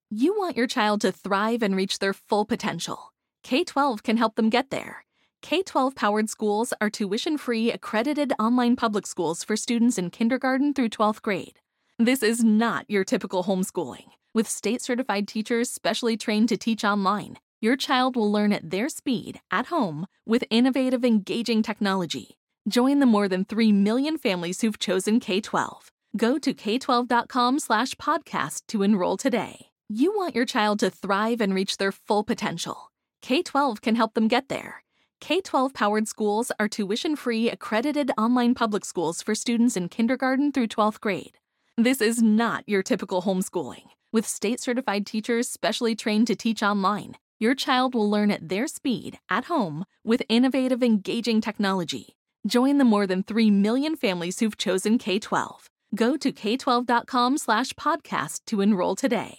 You want your child to thrive and reach their full potential. K-12 can help them get there. K-12-powered schools are tuition-free, accredited online public schools for students in kindergarten through 12th grade. This is not your typical homeschooling. With state-certified teachers specially trained to teach online, your child will learn at their speed, at home, with innovative, engaging technology. Join the more than 3 million families who've chosen K-12. Go to k12.com/podcast to enroll today. You want your child to thrive and reach their full potential. K-12 can help them get there. K-12-powered schools are tuition-free, accredited online public schools for students in kindergarten through 12th grade. This is not your typical homeschooling. With state-certified teachers specially trained to teach online, your child will learn at their speed, at home, with innovative, engaging technology. Join the more than 3 million families who've chosen K-12. Go to k12.com/podcast to enroll today.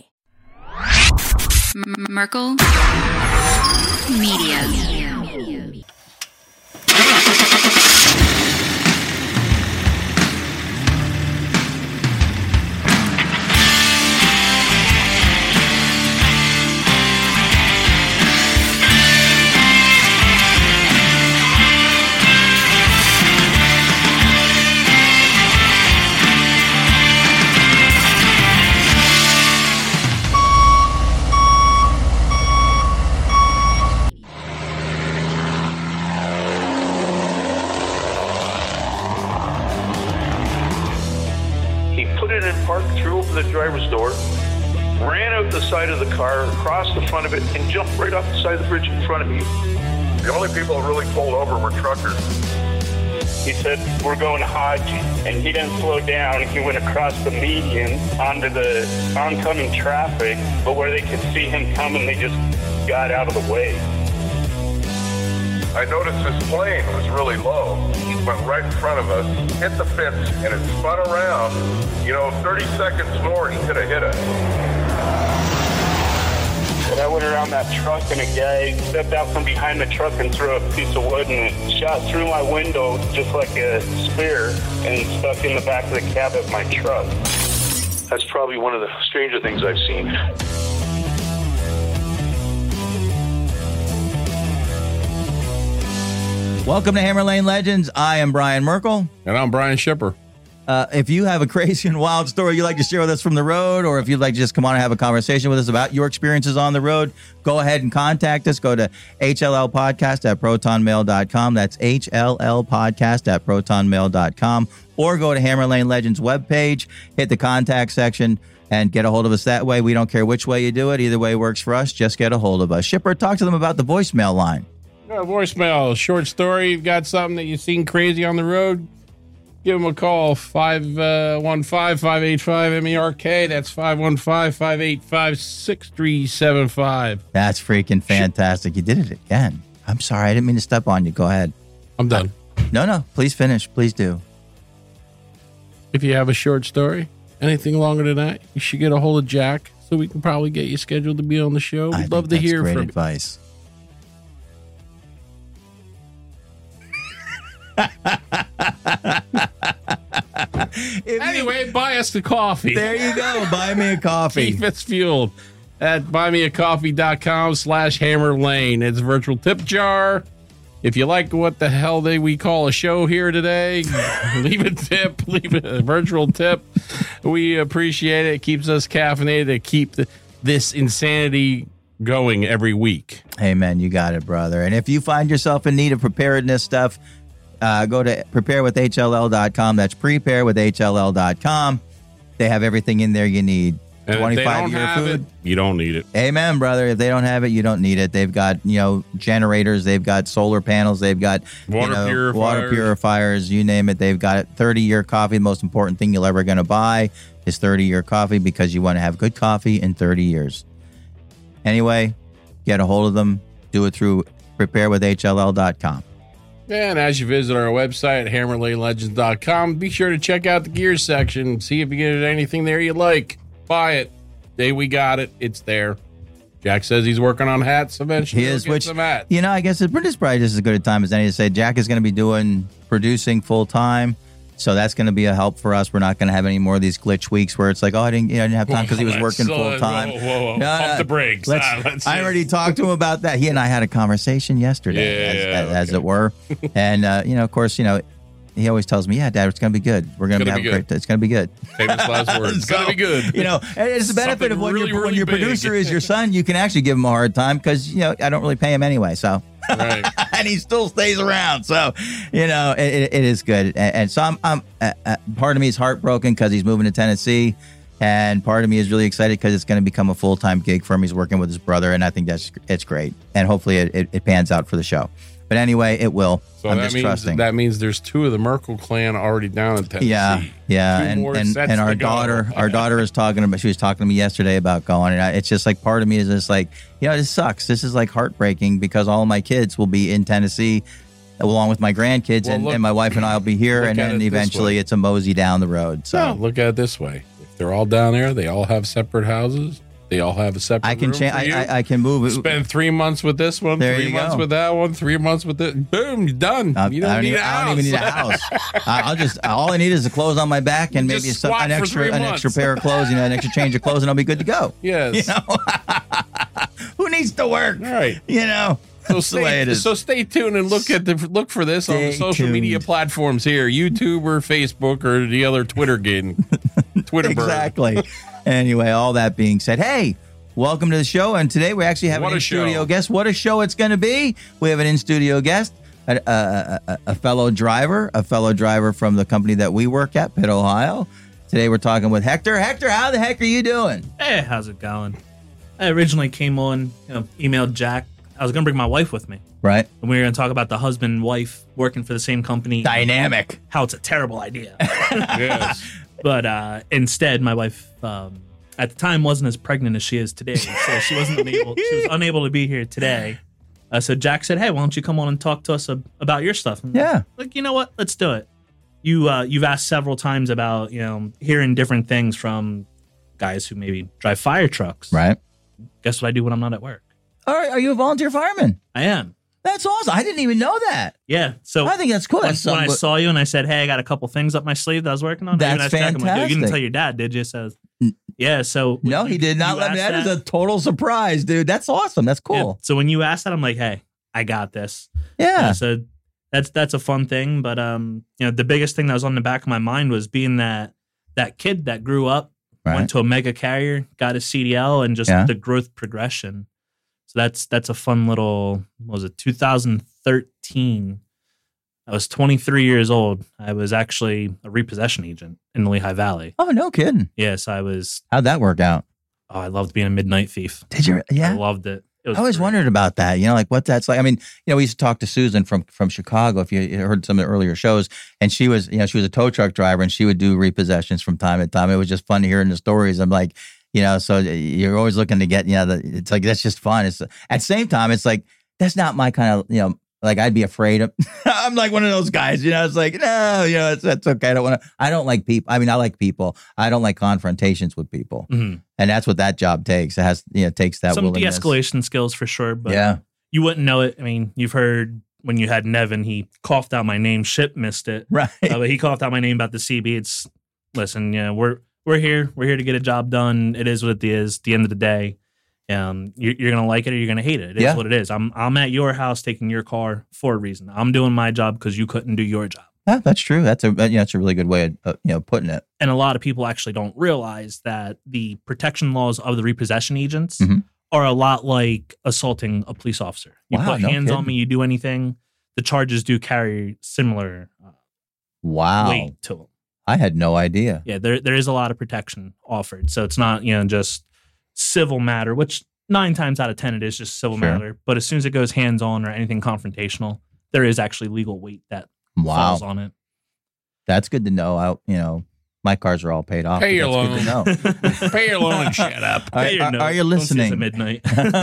Merkel Media. The driver's door, ran out the side of the car, across the front of it, and jumped right off the side of the bridge in front of me. The only people that really pulled over were truckers. He said, "We're going to Haji," and he didn't slow down. He went across the median onto the oncoming traffic, but where they could see him coming, they just got out of the way. I noticed this plane was really low. It went right in front of us, hit the fence, and it spun around. 30 seconds more, he could have hit us. And I went around that truck, and a guy stepped out from behind the truck and threw a piece of wood, and it shot through my window just like a spear and stuck in the back of the cab of my truck. That's probably one of the stranger things I've seen. Welcome to Hammer Lane Legends. I am Brian Merkel. And I'm Brian Shipper. If you have a crazy and wild story you'd like to share with us from the road, or if you'd like to just come on and have a conversation with us about your experiences on the road, go ahead and contact us. Go to hllpodcast@protonmail.com. That's hllpodcast@protonmail.com. Or go to Hammer Lane Legends webpage, hit the contact section, and get a hold of us that way. We don't care which way you do it. Either way works for us. Just get a hold of us. Shipper, talk to them about the voicemail line. Voicemail, short story. You've got something that you've seen crazy on the road, give them a call, 515-585-MERK. That's 515-585-6375. That's freaking fantastic. You did it again. I'm sorry. I didn't mean to step on you. Go ahead. I'm done. No. Please finish. Please do. If you have a short story, anything longer than that, you should get a hold of Jack so we can probably get you scheduled to be on the show. We'd love to hear from you. Great advice. Anyway, buy us the coffee. There you go. Buy me a coffee. Keep us fueled at buymeacoffee.com/hammerlane. It's a virtual tip jar. If you like what the hell we call a show here today, leave a tip, leave a virtual tip. We appreciate it. It keeps us caffeinated to keep this insanity going every week. Hey, man, you got it, brother. And if you find yourself in need of preparedness stuff, go to preparewithhll.com. That's preparewithhll.com. They have everything in there you need. And 25-year food. You don't need it. Amen, brother. If they don't have it, you don't need it. They've got, generators. They've got solar panels. They've got water purifiers. You name it. They've got 30-year coffee. The most important thing you're ever going to buy is 30-year coffee, because you want to have good coffee in 30 years. Anyway, get a hold of them. Do it through preparewithhll.com. And as you visit our website, hammerlanelegends.com, be sure to check out the gear section. See if you get anything there you like. Buy it. Hey, we got it. It's there. Jack says he's working on hats eventually. He is, get some hats. I guess it's probably just as good a time as any to say Jack is going to be producing full time. So that's going to be a help for us. We're not going to have any more of these glitch weeks where it's like, oh, I didn't have time because he was working full time. Whoa. Pump the brakes. I already talked to him about that. He and I had a conversation yesterday, as it were. And, of course, he always tells me, yeah, Dad, it's going to be good. We're going to have a great, it's going to be good. Famous last words. It's going to be good. It's the benefit of when your producer is your son, you can actually give him a hard time because, I don't really pay him anyway. So, right. And he still stays around. So, it is good. And so I'm part of me is heartbroken because he's moving to Tennessee. And part of me is really excited because it's going to become a full-time gig for him. He's working with his brother. And I think it's great. And hopefully it pans out for the show. But anyway, it will. So I'm just trusting. That means there's 2 of the Merkel clan already down in Tennessee. Yeah. And our daughter is talking about. She was talking to me yesterday about going. And it's just like part of me is just like, this sucks. This is like heartbreaking because all of my kids will be in Tennessee along with my grandkids, and my wife and I will be here, and then eventually it's a mosey down the road. So look at it this way: if they're all down there, they all have separate houses. They all have a separate room for you. I can move it. Spend 3 months with this one, 3 months with that one, 3 months with it. Boom, you're done. You don't need a house. I don't even need a house. All I need is the clothes on my back and maybe an extra pair of clothes, an extra change of clothes, and I'll be good to go. Yes. Who needs to work? All right. So stay tuned and look for this on the social media platforms here, YouTube or Facebook or the other Twitter game. Exactly. Anyway, all that being said, hey, welcome to the show. And today we actually have an in-studio guest. What a show it's going to be. We have an in-studio guest, a fellow driver from the company that we work at, Pitt, Ohio. Today we're talking with Hector. Hector, how the heck are you doing? Hey, how's it going? I originally came on, emailed Jack. I was going to bring my wife with me. Right. And we were going to talk about the husband and wife working for the same company. Dynamic. How it's a terrible idea. Yes. But instead, my wife at the time wasn't as pregnant as she is today, so she was unable to be here today. So Jack said, "Hey, why don't you come on and talk to us about your stuff?" And like, you know what? Let's do it. You've asked several times about hearing different things from guys who maybe drive fire trucks. Right. Guess what I do when I'm not at work? All right. Are you a volunteer fireman? I am. That's awesome. I didn't even know that. Yeah. So I think that's cool. When I saw you and I said, "Hey, I got a couple things up my sleeve that I was working on." That's fantastic. Like, you didn't tell your dad, did you? So, yeah. So no, he did not let me. That is a total surprise, dude. That's awesome. That's cool. Yeah. So when you asked that, I'm like, "Hey, I got this." Yeah. So that's a fun thing. But the biggest thing that was on the back of my mind was being that kid that grew up, went to a mega carrier, got a CDL, and just the growth progression. So that's a fun little, what was it, 2013. I was 23 years old. I was actually a repossession agent in the Lehigh Valley. Oh, no kidding. Yes, I was. How'd that work out? Oh, I loved being a midnight thief. Did you? Yeah. I loved it. I always wondered about that, like what that's like. I mean, we used to talk to Susan from Chicago, if you heard some of the earlier shows, and she was a tow truck driver and she would do repossessions from time to time. It was just fun hearing the stories. I'm like, so you're always looking to get, it's like, that's just fun. It's at the same time, it's like, that's not my kind of, like I'd be afraid of, I'm like one of those guys, it's like, no, that's okay. I don't like people. I mean, I like people. I don't like confrontations with people. Mm-hmm. And that's what that job takes. It has, takes that some willingness. De-escalation skills for sure. But you wouldn't know it. I mean, you've heard when you had Nevin, he coughed out my name. Ship missed it. Right. But he coughed out my name about the CB. Listen, we're here. We're here to get a job done. It is what it is. At the end of the day, you're gonna like it or you're gonna hate it. It is what it is. I'm at your house taking your car for a reason. I'm doing my job because you couldn't do your job. Yeah, that's true. That's a really good way of putting it. And a lot of people actually don't realize that the protection laws of the repossession agents are a lot like assaulting a police officer. You put hands on me, you do anything, the charges do carry similar weight to them. I had no idea. Yeah, there is a lot of protection offered. So it's not, just civil matter, which 9 times out of 10 it is just civil matter. But as soon as it goes hands-on or anything confrontational, there is actually legal weight that falls on it. That's good to know. My cars are all paid off. Pay your loan. Good to know. Pay your loan and shut up. Are you listening? At midnight.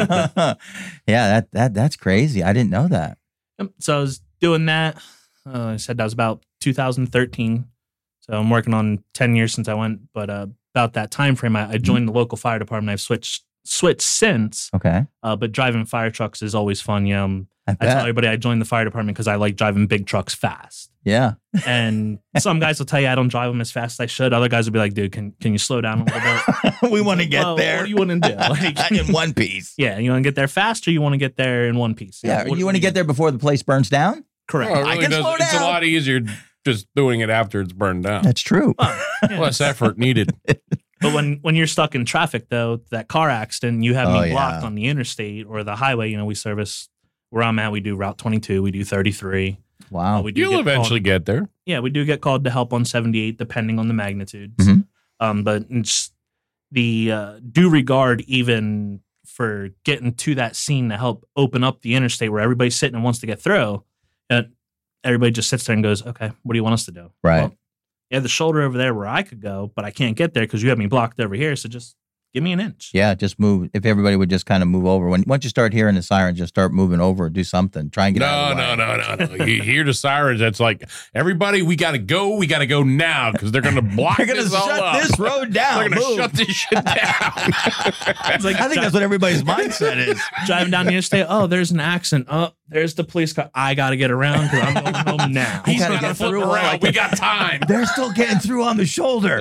Yeah, that's crazy. I didn't know that. So I was doing that. I said that was about 2013. So I'm working on 10 years since I went, but about that time frame, I joined the local fire department. I've switched switched since. Okay. But driving fire trucks is always fun. I tell everybody I joined the fire department because I like driving big trucks fast. Yeah. And some guys will tell you I don't drive them as fast as I should. Other guys will be like, dude, can you slow down a little bit? We want to get there. What do you want to do? Like, in one piece. Yeah. You want to get there fast or you want to get there in one piece? Yeah. You want to get there before the place burns down? Correct. Well, it really does. It's a lot easier just doing it after it's burned down. That's true. Less effort needed. But when you're stuck in traffic, though, that car accident, you have me blocked on the interstate or the highway. We service where I'm at. We do Route 22. We do 33. Wow. You'll eventually get there. Yeah, we do get called to help on 78, depending on the magnitudes. Mm-hmm. But it's the due regard even for getting to that scene to help open up the interstate where everybody's sitting and wants to get through. Everybody just sits there and goes, okay, what do you want us to do? Right. Well, you have the shoulder over there where I could go, but I can't get there because you have me blocked over here. So just give me an inch. Yeah, just move. If everybody would just kind of move over. Once you start hearing the sirens, just start moving over or do something. Try and get out of the way. No. You hear the sirens, it's like, everybody, we got to go. We got to go now because they're going to block this all up. They're going to shut this road down. They're going to shut this shit down. I think that's what everybody's mindset is. Driving down the interstate, oh, there's an accident. Oh, there's the police car. I got to get around because I'm going home now. He's going to flip around. We got time. They're still getting through on the shoulder.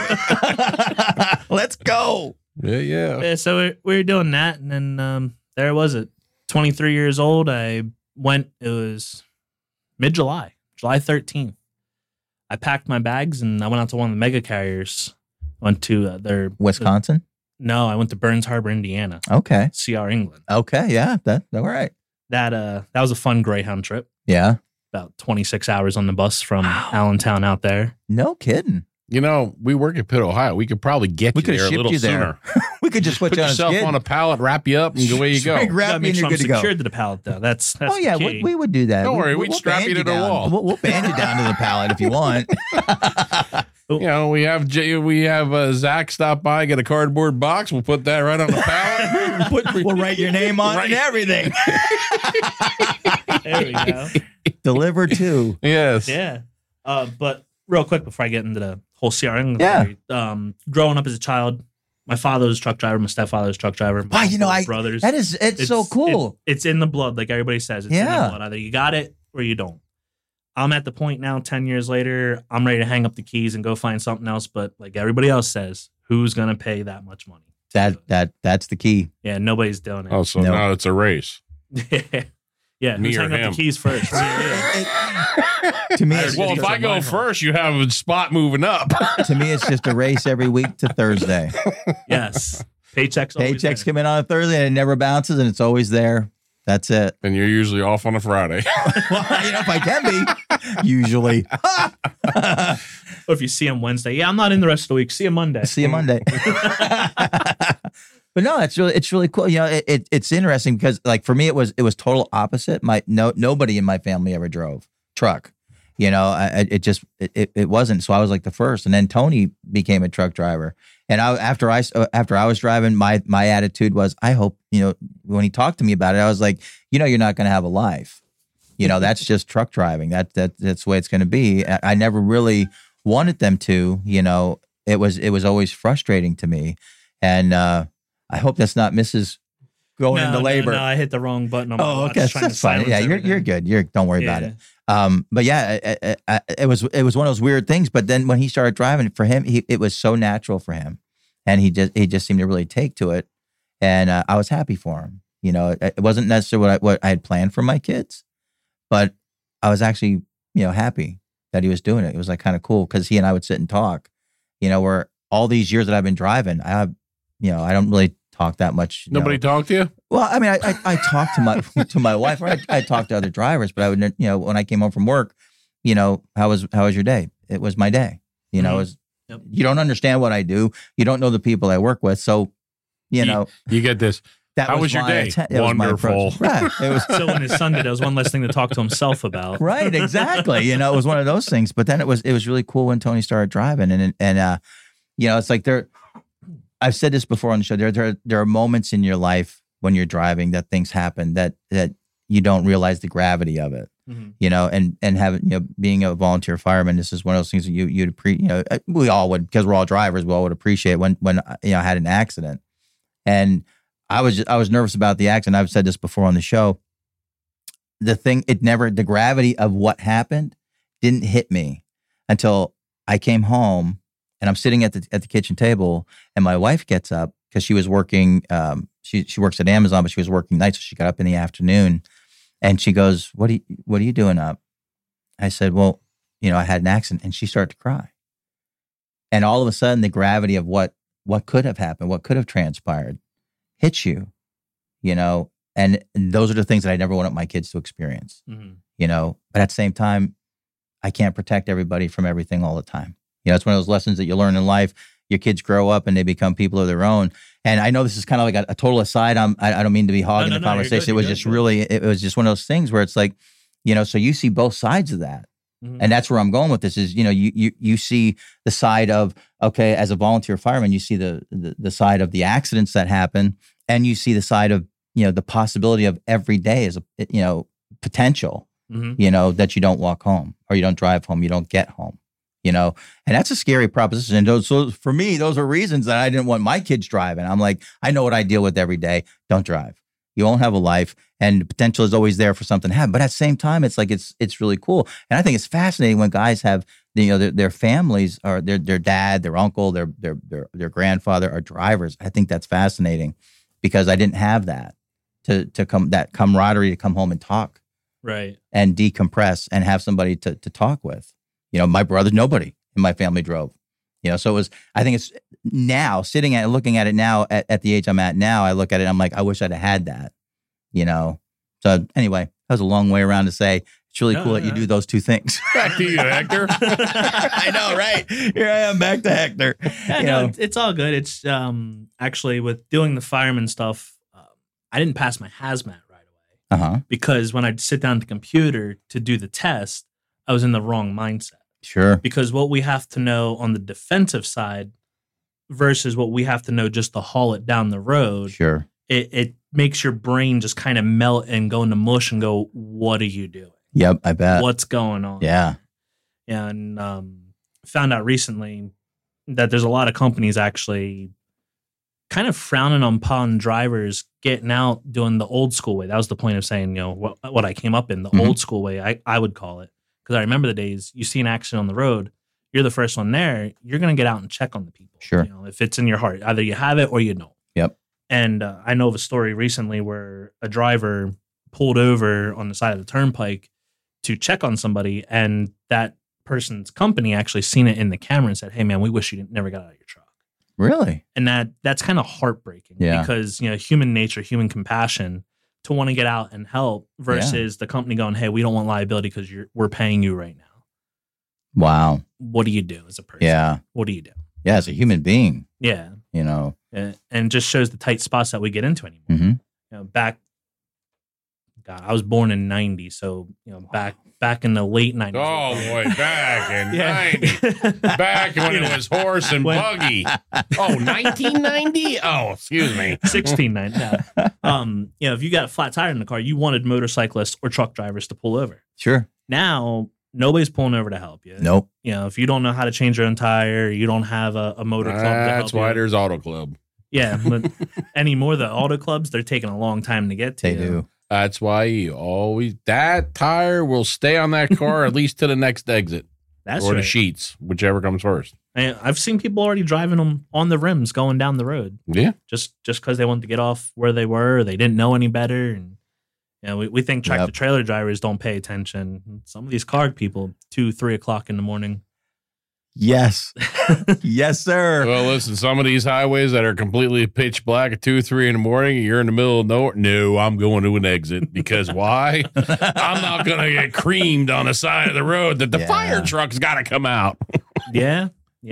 Let's go. Yeah. So we were doing that, and then there was it. 23 years old. I went. It was mid-July, July 13th. I packed my bags and I went out to one of the mega carriers. Went to their Wisconsin. No, I went to Burns Harbor, Indiana. Okay. CR England. Okay, yeah, that all right. That was a fun Greyhound trip. Yeah. About 26 hours on the bus from Allentown out there. No kidding. We work at Pitt, Ohio. We could probably get you there a little sooner. We could just put yourself on a pallet, wrap you up, and away you go. Grab me and you're good to go. Secured to the pallet, though. That's we would do that. Don't worry, we'd strap you to the wall. We'll band you down to the pallet if you want. We have Zach stop by, get a cardboard box. We'll put that right on the pallet. We'll write your name on it and everything. There we go. Delivered to. Yes. Yeah. But real quick before I get into the whole CR England story, growing up as a child, my father was a truck driver, my stepfather was a truck driver. My brothers. It's so cool. It's in the blood, like everybody says. It's in the blood. Either you got it or you don't. I'm at the point now, 10 years later, I'm ready to hang up the keys and go find something else. But like everybody else says, who's going to pay that much money? That's the key. Yeah, nobody's doing it. Oh, so now it's a race. Yeah, me who's or hanging him? up the keys first? To me, if I go first, you have a spot moving up. To me, it's just a race every week to Thursday. Yes. Paychecks come in on a Thursday and it never bounces and it's always there. That's it. And you're usually off on a Friday. Well, if I can be, usually. Or if you see him Wednesday. Yeah, I'm not in the rest of the week. See you Monday. See you Monday. But no, it's really cool. It's interesting because like for me, it was total opposite. Nobody in my family ever drove truck. It wasn't. So I was like the first, and then Tony became a truck driver. And after I was driving, my attitude was, I hope, when he talked to me about it, I was like, you're not going to have a life. That's just truck driving. That's the way it's going to be. I never really wanted them to. It was always frustrating to me, and I hope that's not Mrs. going into labor. No, I hit the wrong button on my watch. Okay, that's fine. Yeah, you're good. Don't worry about it. But yeah, it was one of those weird things. But then when he started driving, for him, it was so natural for him, and he just seemed to really take to it, and I was happy for him. It wasn't necessarily what I had planned for my kids, but I was actually happy that he was doing it. It was like kind of cool because he and I would sit and talk. Where all these years that I've been driving, I don't really talk that much. Nobody talked to you? Well, I mean, I talked to my wife. Or I talked to other drivers, but I would, when I came home from work, how was your day? It was my day. It was. Yep. You don't understand what I do. You don't know the people I work with, so you get this. How was your day? Wonderful. Right. So when his son did, it was one less thing to talk to himself about. Right. Exactly. It was one of those things. But then it was really cool when Tony started driving, and it's like I've said this before on the show. There are moments in your life when you're driving that things happen that you don't realize the gravity of it. Mm-hmm. And having being a volunteer fireman, this is one of those things that you'd appreciate. We all would, because we're all drivers. We all would appreciate when I had an accident. And I was nervous about the accident. I've said this before on the show. The gravity of what happened didn't hit me until I came home and I'm sitting at the kitchen table and my wife gets up because she was working, she works at Amazon, but she was working nights. So she got up in the afternoon and she goes, what are you doing up? I said, well, I had an accident, and she started to cry. And all of a sudden the gravity of what could have happened, what could have transpired hits you, and those are the things that I never wanted my kids to experience, but at the same time, I can't protect everybody from everything all the time. It's one of those lessons that you learn in life. Your kids grow up and they become people of their own. And I know this is kind of like a total aside. I don't mean to be hogging the conversation. It was just one of those things where it's like, so you see both sides of that. Mm-hmm. And that's where I'm going with this is, you see the side of, okay, as a volunteer fireman, you see the side of the accidents that happen, and you see the side of, the possibility of every day is, potential, that you don't walk home or you don't drive home, you don't get home, and that's a scary proposition. And so for me, those are reasons that I didn't want my kids driving. I'm like, I know what I deal with every day. Don't drive. You won't have a life, and the potential is always there for something to happen. But at the same time, it's like it's really cool, and I think it's fascinating when guys have their families or their dad, their uncle, their grandfather are drivers. I think that's fascinating because I didn't have that to come, that camaraderie to come home and talk, right, and decompress and have somebody to talk with. My brother, nobody in my family drove. So it was, I think it's now looking at it now at the age I'm at now, I look at it, I'm like, I wish I'd have had that, So anyway, that was a long way around to say, it's really cool that you do those two things. Back to you, Hector. I know, right? Here I am, back to Hector. It's all good. It's actually with doing the fireman stuff, I didn't pass my hazmat right away. Because when I'd sit down at the computer to do the test, I was in the wrong mindset. Sure. Because what we have to know on the defensive side versus what we have to know just to haul it down the road. Sure. It makes your brain just kind of melt and go into mush and go, what are you doing? Yep, I bet. What's going on? Yeah. And found out recently that there's a lot of companies actually kind of frowning upon drivers getting out doing the old school way. That was the point of saying, what I came up in, the old school way, I would call it. Because I remember the days you see an accident on the road, you're the first one there, you're going to get out and check on the people. Sure. If it's in your heart, either you have it or you don't. Yep. And I know of a story recently where a driver pulled over on the side of the turnpike to check on somebody, and that person's company actually seen it in the camera and said, hey, man, we wish you never got out of your truck. Really? And that's kind of heartbreaking because, human nature, human compassion to want to get out and help versus the company going, hey, we don't want liability because we're paying you right now. Wow. What do you do as a person? Yeah. What do you do? Yeah, as a human being. Yeah. And just shows the tight spots that we get into anymore. Mm-hmm. I was born in 90, so back in the late 90s. Oh boy, back in 90. Back when it was horse and buggy. Oh, 1990? Oh, excuse me. 1690. If you got a flat tire in the car, you wanted motorcyclists or truck drivers to pull over. Sure. Now, nobody's pulling over to help you. Nope. If you don't know how to change your own tire, you don't have a motor club to help you. That's why there's Auto Club. Yeah, but anymore, the auto clubs, they're taking a long time to get to. They do. That's why you always, that tire will stay on that car at least to the next exit. That's or right. the sheets, whichever comes first. I've seen people already driving them on the rims going down the road. Yeah. Just because they wanted to get off where they were, or they didn't know any better. And we think tractor trailer drivers don't pay attention. Some of these car people, 2-3 o'clock in the morning. Yes. Yes, sir. Well, listen, some of these highways that are completely pitch black at 2-3 in the morning, you're in the middle of nowhere. No, I'm going to an exit because why? I'm not going to get creamed on the side of the road that the fire truck's got to come out. Yeah.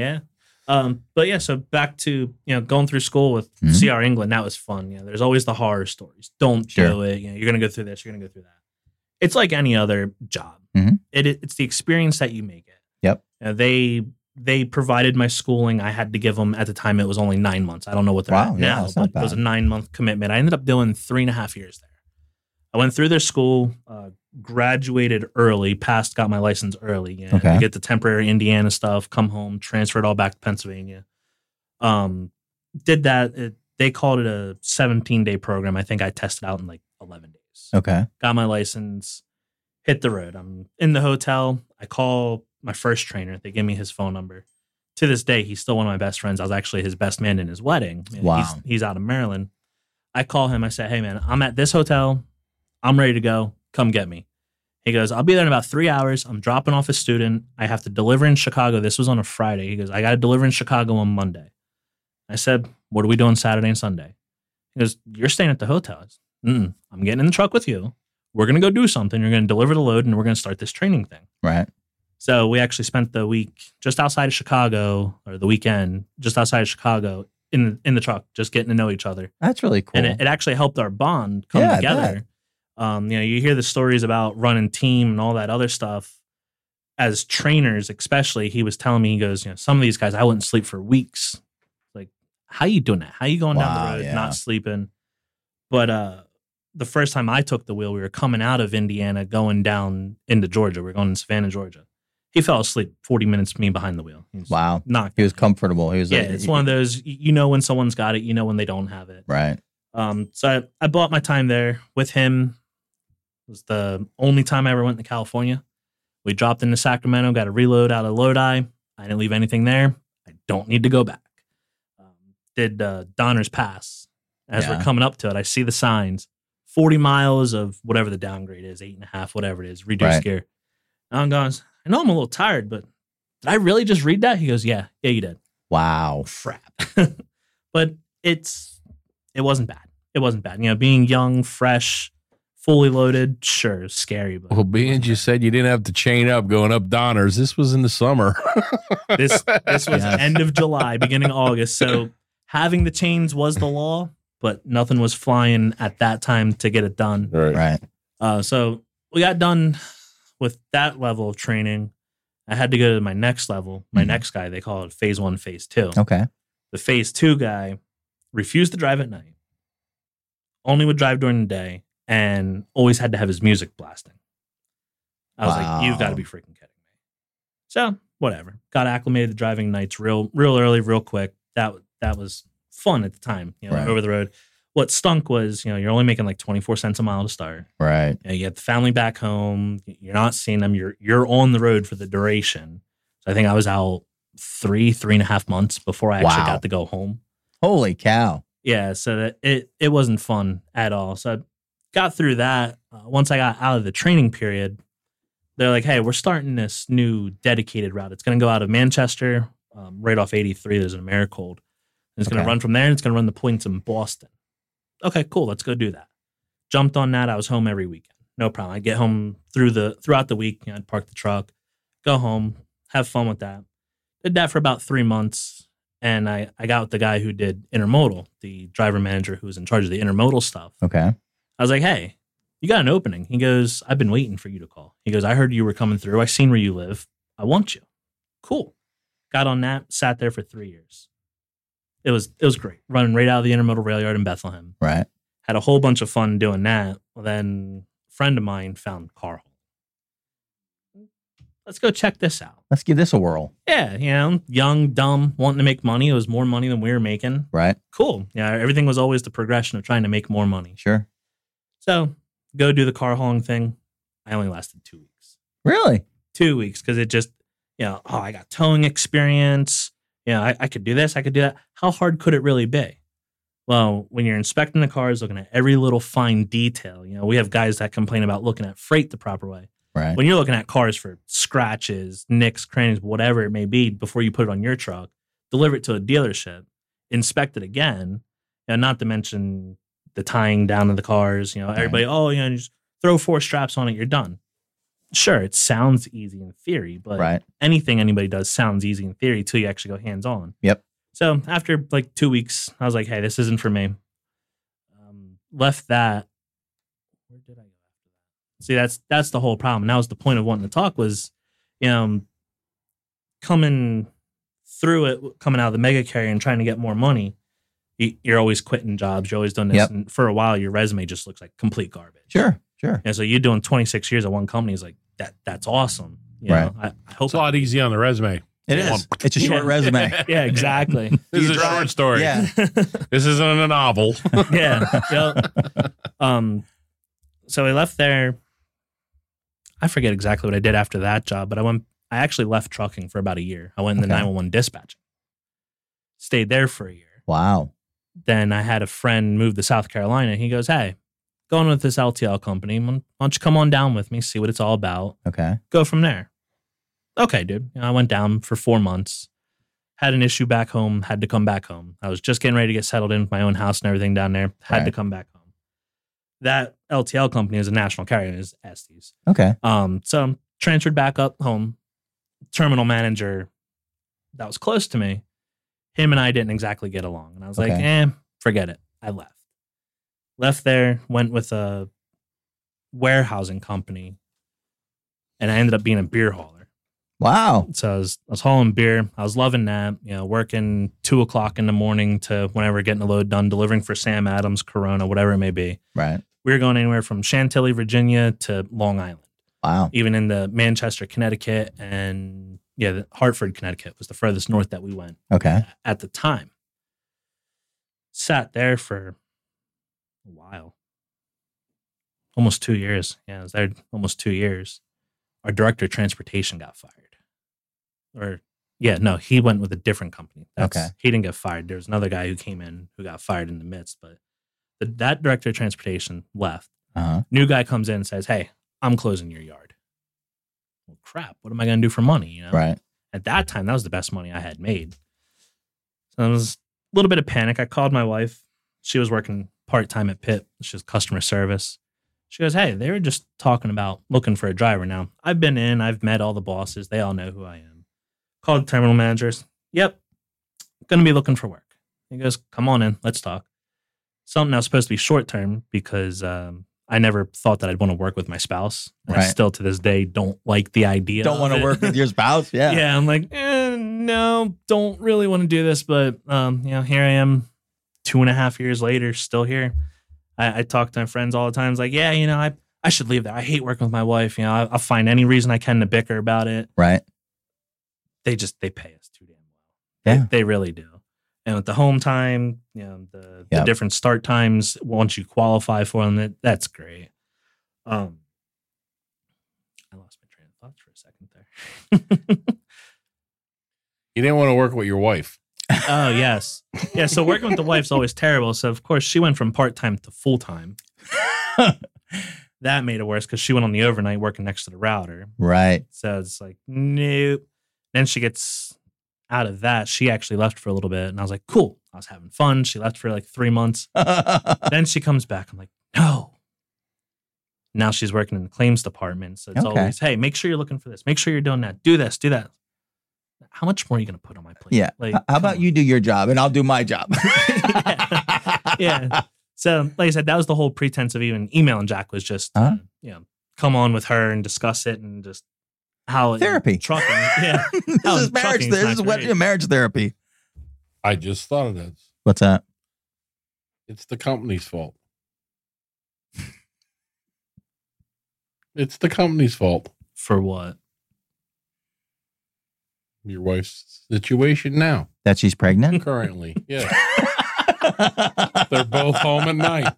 So back to, going through school with CR England, that was fun. There's always the horror stories. Don't do it. You're going to go through this. You're going to go through that. It's like any other job. Mm-hmm. It's the experience that you make it. Yep. They provided my schooling. I had to give them, at the time, it was only 9 months. I don't know what they're at now, but it was a 9-month commitment. I ended up doing 3.5 years there. I went through their school, graduated early, got my license early. I get the temporary Indiana stuff, come home, transferred all back to Pennsylvania. Did that. They called it a 17-day program. I think I tested out in like 11 days. Okay. Got my license, hit the road. I'm in the hotel. I call my first trainer. They give me his phone number. To this day, he's still one of my best friends. I was actually his best man in his wedding. Wow. He's out of Maryland. I call him. I say, hey, man, I'm at this hotel. I'm ready to go. Come get me. He goes, I'll be there in about 3 hours. I'm dropping off a student. I have to deliver in Chicago. This was on a Friday. He goes, I got to deliver in Chicago on Monday. I said, what are we doing Saturday and Sunday? He goes, you're staying at the hotel. I'm getting in the truck with you. We're going to go do something. You're going to deliver the load, and we're going to start this training thing. Right. So we actually spent the week just outside of Chicago, or the weekend just outside of Chicago in the truck, just getting to know each other. That's really cool. And it actually helped our bond come together. You hear the stories about running team and all that other stuff. As trainers, especially, he was telling me, he goes, some of these guys, I wouldn't sleep for weeks. Like, how you doing that? How you going down the road, not sleeping? But the first time I took the wheel, we were coming out of Indiana, going down into Georgia. We were going to Savannah, Georgia. He fell asleep 40 minutes with me behind the wheel. He was comfortable. He was it's one of those, when someone's got it, when they don't have it. Right. So I bought my time there with him. It was the only time I ever went to California. We dropped into Sacramento, got a reload out of Lodi. I didn't leave anything there. I don't need to go back. Did Donner's Pass. As we're coming up to it, I see the signs. 40 miles of whatever the downgrade is, 8.5, whatever it is, reduced gear. And I'm going, I know I'm a little tired, but did I really just read that? He goes, yeah, you did. Wow. Crap. But it wasn't bad. It wasn't bad. Being young, fresh, fully loaded, sure, scary. But being you said you didn't have to chain up going up Donner's, this was in the summer. This was end of July, beginning of August. So having the chains was the law, but nothing was flying at that time to get it done. Right. So we got done with that level of training. I had to go to my next level. My next guy, they call it phase 1, phase 2. Okay. The phase 2 guy refused to drive at night, only would drive during the day, and always had to have his music blasting. I was like, you've got to be freaking kidding me. So whatever. Got acclimated to driving nights real early, real quick. That was fun at the time, over the road. What stunk was, you're only making like 24 cents a mile to start. Right. You get the family back home. You're not seeing them. You're on the road for the duration. So I think I was out 3.5 months before I actually got to go home. Holy cow. Yeah. So that it wasn't fun at all. So I got through that. Once I got out of the training period, they're like, hey, we're starting this new dedicated route. It's going to go out of Manchester, right off 83. There's an Americold. It's going to run from there, and it's going to run the points in Boston. Okay, cool. Let's go do that. Jumped on that. I was home every weekend. No problem. I'd get home throughout the week. I'd park the truck, go home, have fun with that. Did that for about 3 months, and I got with the guy who did intermodal, the driver manager who was in charge of the intermodal stuff. Okay. I was like, hey, you got an opening. He goes, I've been waiting for you to call. He goes, I heard you were coming through. I seen where you live. I want you. Cool. Got on that, sat there for 3 years. It was great. Running right out of the intermodal rail yard in Bethlehem. Right. Had a whole bunch of fun doing that. Well, then a friend of mine found car hauling. Let's go check this out. Let's give this a whirl. Yeah, young, dumb, wanting to make money. It was more money than we were making. Right. Cool. Yeah, everything was always the progression of trying to make more money. Sure. So go do the car hauling thing. I only lasted 2 weeks. Really? 2 weeks, because it just, I got towing experience. I could do this, I could do that. How hard could it really be? Well, when you're inspecting the cars, looking at every little fine detail, we have guys that complain about looking at freight the proper way. Right. When you're looking at cars for scratches, nicks, crannies, whatever it may be, before you put it on your truck, deliver it to a dealership, inspect it again, not to mention the tying down of the cars. Everybody, just throw 4 straps on it, you're done. Sure, it sounds easy in theory, but anything anybody does sounds easy in theory until you actually go hands-on. Yep. So after like 2 weeks, I was like, hey, this isn't for me. Left that. Where did I go after that? See, that's the whole problem. And that was the point of wanting to talk was, coming through it, coming out of the mega carrier and trying to get more money. You're always quitting jobs. You're always doing this. Yep. And for a while, your resume just looks like complete garbage. Sure. And so you're doing 26 years at one company is like, that's awesome. You know, I hope it's a lot easy on the resume. It is. It's a short resume. Yeah, exactly. This is a short story. Yeah. This isn't a novel. Yeah. So I left there. I forget exactly what I did after that job, but I actually left trucking for about a year. I went in the 911 dispatching. Stayed there for a year. Wow. Then I had a friend move to South Carolina. He goes, hey, going with this LTL company. Why don't you come on down with me, see what it's all about. Okay. Go from there. Okay, dude. I went down for 4 months. Had an issue back home. Had to come back home. I was just getting ready to get settled in with my own house and everything down there. Had to come back home. That LTL company is a national carrier. Is Estes. Okay. So transferred back up home. Terminal manager that was close to me. Him and I didn't exactly get along. And I was like, forget it. I left. Left there, went with a warehousing company, and I ended up being a beer hauler. Wow. So I was hauling beer. I was loving that, working 2:00 in the morning to whenever getting the load done, delivering for Sam Adams, Corona, whatever it may be. Right. We were going anywhere from Chantilly, Virginia to Long Island. Wow. Even in the Manchester, Connecticut, and Hartford, Connecticut was the furthest north that we went. Okay. At the time. Sat there for a while. Almost 2 years. Yeah, I was there almost 2 years. Our director of transportation got fired. He went with a different company. He didn't get fired. There was another guy who came in who got fired in the midst, but that director of transportation left. New guy comes in and says, hey, I'm closing your yard. Well, crap. What am I going to do for money? Right. At that time, that was the best money I had made. So it was a little bit of panic. I called my wife. She was working part-time at Pitt. She's customer service. She goes, hey, they were just talking about looking for a driver. Now, I've been in. I've met all the bosses. They all know who I am. Called the terminal managers. Yep. Going to be looking for work. He goes, come on in. Let's talk. Something that was supposed to be short-term because I never thought that I'd want to work with my spouse. I still to this day don't like the idea. Don't want to work with your spouse? Yeah. Yeah. I'm like, no, don't really want to do this. But, here I am 2.5 years later, still here. I talk to my friends all the time. It's like, I should leave there. I hate working with my wife. I'll find any reason I can to bicker about it. Right. They pay us too damn well. Yeah. They really do. And with the home time, the different start times, once you qualify for them, that's great. I lost my train of thought for a second there. You didn't want to work with your wife. Oh, yes. Yeah, so working with the wife's always terrible. So, of course, she went from part-time to full-time. That made it worse because she went on the overnight working next to the router. Right. So it's like, nope. Then she gets out of that. She actually left for a little bit. And I was like, cool. I was having fun. She left for like 3 months. Then she comes back. I'm like, no. Now she's working in the claims department. So it's always, hey, make sure you're looking for this. Make sure you're doing that. Do this, do that. How much more are you going to put on my plate? Yeah. Like, how about you do your job and I'll do my job? Yeah. So, like I said, that was the whole pretense of even emailing Jack was just, come on with her and discuss it and just how therapy, trucking. Yeah. This is marriage. This is what marriage therapy. I just thought of that. What's that? It's the company's fault. It's the company's fault. For what? Your wife's situation now. That she's pregnant? Currently, yeah. They're both home at night.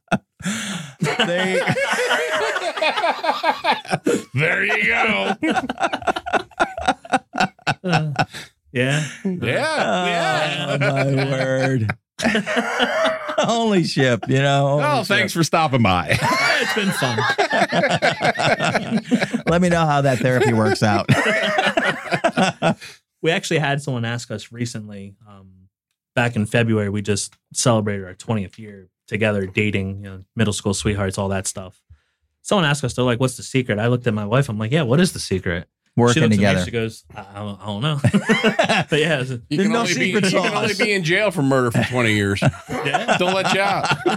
There you go. Yeah. Yeah. Oh, my word. Only ship, Thanks for stopping by. It's been fun. Let me know how that therapy works out. We actually had someone ask us recently, back in February, we just celebrated our 20th year together, dating, middle school sweethearts, all that stuff. Someone asked us, they're like, what's the secret? I looked at my wife. I'm like, yeah, what is the secret? Working together. She goes, I don't know. But yeah. You can only be in jail for murder for 20 years. Yeah. Don't let you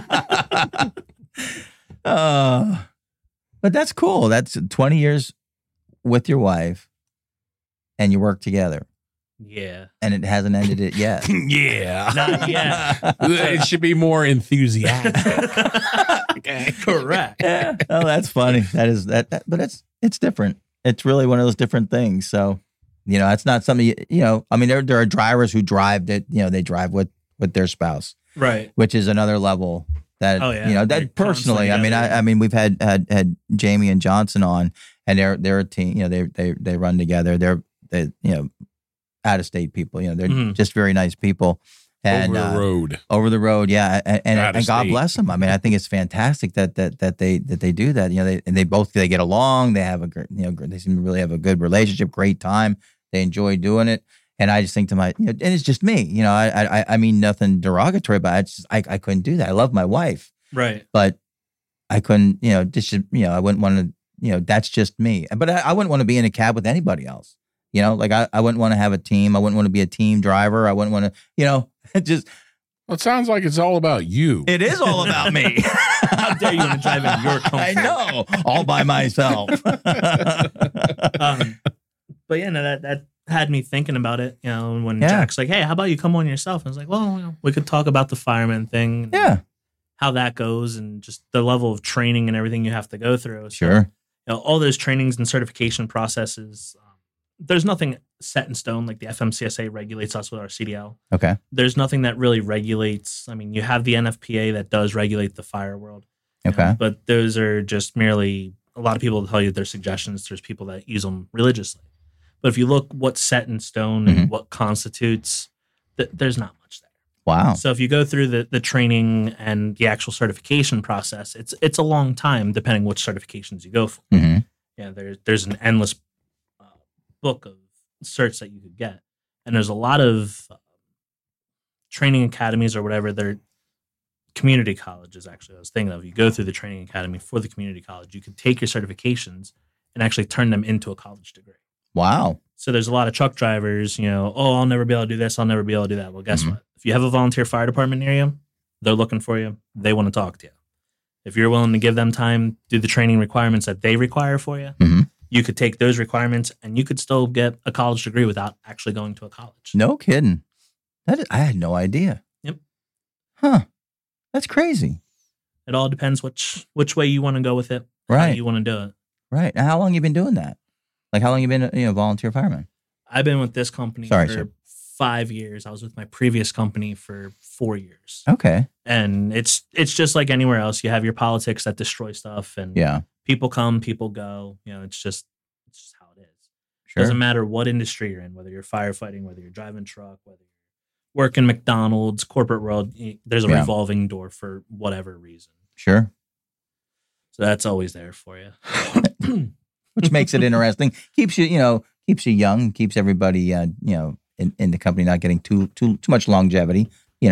out. But that's cool. That's 20 years with your wife and you work together. Yeah. And it hasn't ended it yet. Yeah. Not yet. It should be more enthusiastic. Okay. Correct. Yeah. Oh, that's funny. That is that but it's different. It's really one of those different things. So That's not something, I mean, there are drivers who drive that, they drive with their spouse. Right. Which is another level that, that personally, I mean, we've had Jamie and Johnson on, and they're a team, they run together. They're out of state people, they're just very nice people. And over the road. Yeah. And God bless them. I mean, I think it's fantastic that they do that. They get along. They have a great, they seem to really have a good relationship, great time. They enjoy doing it. And I just think to and it's just me, I mean, nothing derogatory, but I couldn't do that. I love my wife. Right. But I couldn't, I wouldn't want to, that's just me. But I wouldn't want to be in a cab with anybody else. I wouldn't want to have a team. I wouldn't want to be a team driver. I wouldn't want to, just. Well, it sounds like it's all about you. It is all about me. How dare you want to drive in your comfort? I know, all by myself. But yeah, no, that had me thinking about it. When Jack's like, "Hey, how about you come on yourself?" I was like, "Well, we could talk about the fireman thing, how that goes, and just the level of training and everything you have to go through." So, sure, all those trainings and certification processes. There's nothing set in stone. Like the FMCSA regulates us with our CDL. Okay. There's nothing that really regulates. I mean, you have the NFPA that does regulate the fire world. Okay. But those are just merely, a lot of people tell you their suggestions. There's people that use them religiously. But if you look what's set in stone and what constitutes, there's not much there. Wow. So if you go through the training and the actual certification process, it's a long time depending which certifications you go for. Mm-hmm. Yeah, there's an endless book of certs that you could get, and there's a lot of training academies or whatever. They're community colleges. Actually, I was thinking of, you go through the training academy for the community college, you could take your certifications and actually turn them into a college degree. Wow. So there's a lot of truck drivers, I'll never be able to do this, I'll never be able to do that. Well, guess what? If you have a volunteer fire department near you, they're looking for you, they want to talk to you. If you're willing to give them time, do the training requirements that they require for you, you could take those requirements and you could still get a college degree without actually going to a college. No kidding. I had no idea. Yep. Huh. That's crazy. It all depends which way you want to go with it. Right. How you want to do it. Right. Now, how long have you been doing that? Like, how long have you been a volunteer fireman? I've been with this company for 5 years. I was with my previous company for 4 years. Okay. And it's just like anywhere else. You have your politics that destroy stuff, and people come, people go. It's just how it is. Sure. Doesn't matter what industry you're in, whether you're firefighting, whether you're driving truck, whether you're working McDonald's, corporate world. There's a revolving door for whatever reason. Sure. So that's always there for you. Which makes it interesting. Keeps you young. Keeps everybody, in the company not getting too much longevity. You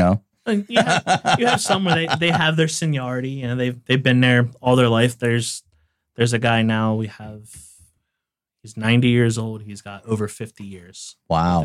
have some where they have their seniority. They've been there all their life. There's a guy now he's 90 years old. He's got over 50 years. Wow.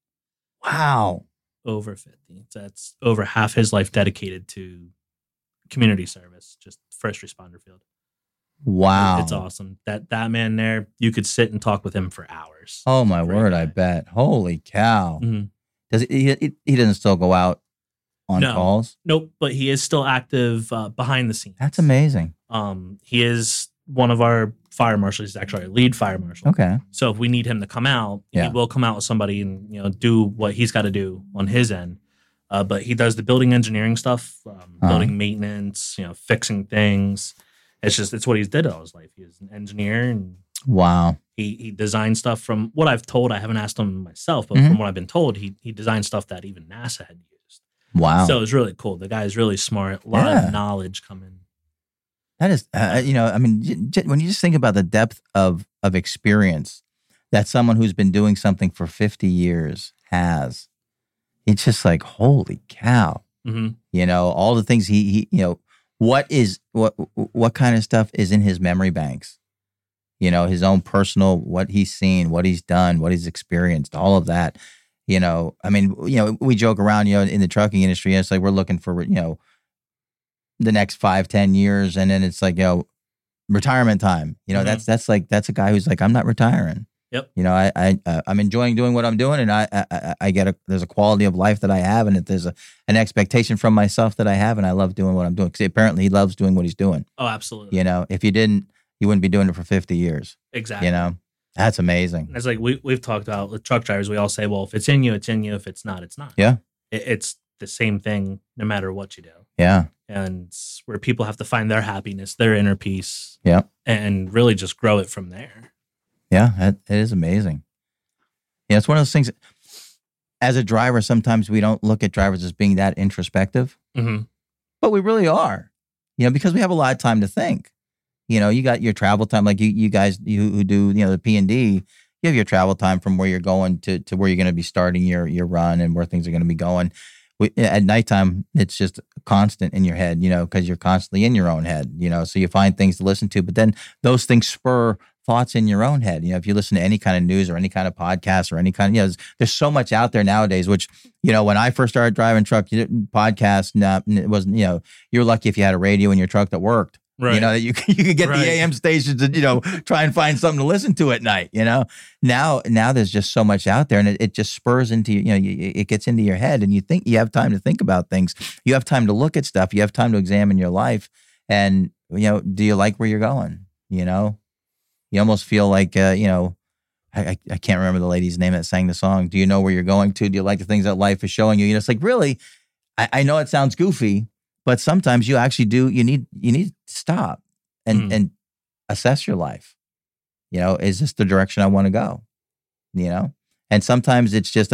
Wow. Over 50. That's over half his life dedicated to community service, just first responder field. Wow. It's awesome. That man there, you could sit and talk with him for hours. Oh my word, I bet. Holy cow. Mm-hmm. Does he doesn't still go out on calls? Nope, but he is still active behind the scenes. That's amazing. He is one of our fire marshals. He's actually our lead fire marshal. Okay. So if we need him to come out, he will come out with somebody and do what he's got to do on his end. But he does the building engineering stuff, building maintenance, fixing things. It's what he's did all his life. He's an engineer, and wow, he designed stuff. From what I've told, I haven't asked him myself, but from what I've been told, he designed stuff that even NASA had used. Wow, so it's really cool. The guy is really smart. A lot of knowledge coming. That is, when you just think about the depth of experience that someone who's been doing something for 50 years has, it's just like, holy cow. Mm-hmm. All the things he what kind of stuff is in his memory banks? His own personal, what he's seen, what he's done, what he's experienced, all of that. We joke around, in the trucking industry, it's like we're looking for, the next 5-10 years. And then it's like, retirement time. That's a guy who's like, I'm not retiring. Yep. I'm enjoying doing what I'm doing, and I get there's a quality of life that I have, and there's an expectation from myself that I have, and I love doing what I'm doing, because apparently he loves doing what he's doing. Oh, absolutely. If you didn't, you wouldn't be doing it for 50 years. Exactly. That's amazing. It's like we've talked about with truck drivers. We all say, well, if it's in you, it's in you. If it's not, it's not. Yeah. It's the same thing no matter what you do. Yeah. And where people have to find their happiness, their inner peace. Yeah. And really just grow it from there. Yeah, it is amazing. Yeah, it's one of those things. As a driver, sometimes we don't look at drivers as being that introspective, but we really are. Because we have a lot of time to think. You got your travel time, like you guys who do the P&D. You have your travel time from where you're going to where you're going to be starting your run and where things are going to be going. At nighttime, it's just constant in your head, because you're constantly in your own head, so you find things to listen to, but then those things spur thoughts in your own head. If you listen to any kind of news or any kind of podcast or any kind of, there's so much out there nowadays, which, when I first started driving truck, podcast, it wasn't, you're lucky if you had a radio in your truck that worked. Right. That you could get the AM stations to, try and find something to listen to at night, Now there's just so much out there, and it just spurs into, it gets into your head, and you think you have time to think about things. You have time to look at stuff. You have time to examine your life. And, do you like where you're going? You almost feel like, I can't remember the lady's name that sang the song. Do you know where you're going to? Do you like the things that life is showing you? It's like, really, I know it sounds goofy, but sometimes you actually do. You need to stop and assess your life. Is this the direction I want to go? And sometimes it's just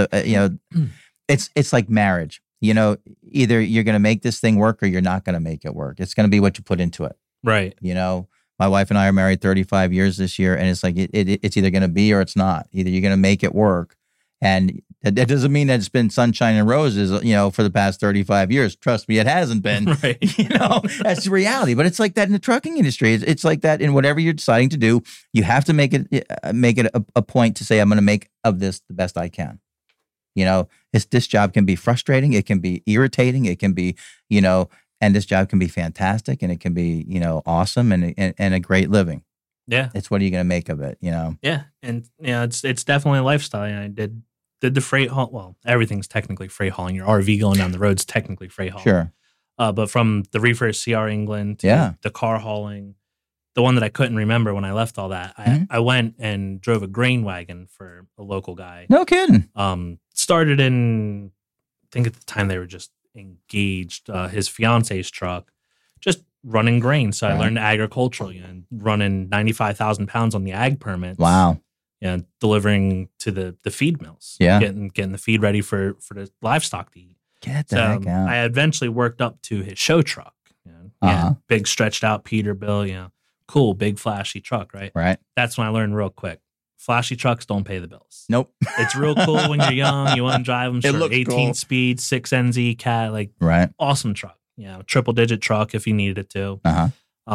it's like marriage. Either you're going to make this thing work or you're not going to make it work. It's going to be what you put into it. Right. My wife and I are married 35 years this year, and it's like it's either going to be or it's not. Either you're going to make it work, and that doesn't mean that it's been sunshine and roses, for the past 35 years. Trust me, it hasn't been. Right. That's the reality. But it's like that in the trucking industry. It's like that in whatever you're deciding to do. You have to make it a point to say, I'm going to make of this the best I can. This job can be frustrating. It can be irritating. It can be, and this job can be fantastic, and it can be, awesome and a great living. Yeah. It's what are you going to make of it, Yeah. And, it's definitely a lifestyle. I did the freight haul. Well, everything's technically freight hauling. Your RV going down the road's technically freight hauling. Sure. But from the reefer CR England to the car hauling, the one that I couldn't remember when I left all that, I went and drove a grain wagon for a local guy. No kidding. Started in, I think at the time they were just engaged, his fiance's truck, just running grain. So I learned agricultural, running 95,000 pounds on the ag permits. Wow. Delivering to the feed mills. Yeah. Getting the feed ready for the livestock to eat. Get the heck out. I eventually worked up to his show truck. Big stretched out Peterbilt, cool, big flashy truck, right? Right. That's when I learned real quick. Flashy trucks don't pay the bills. Nope. It's real cool when you're young. You want to drive them. Sure. 18 cool. speed, 6NZ cat, right. Awesome truck. Triple digit truck if you needed it to.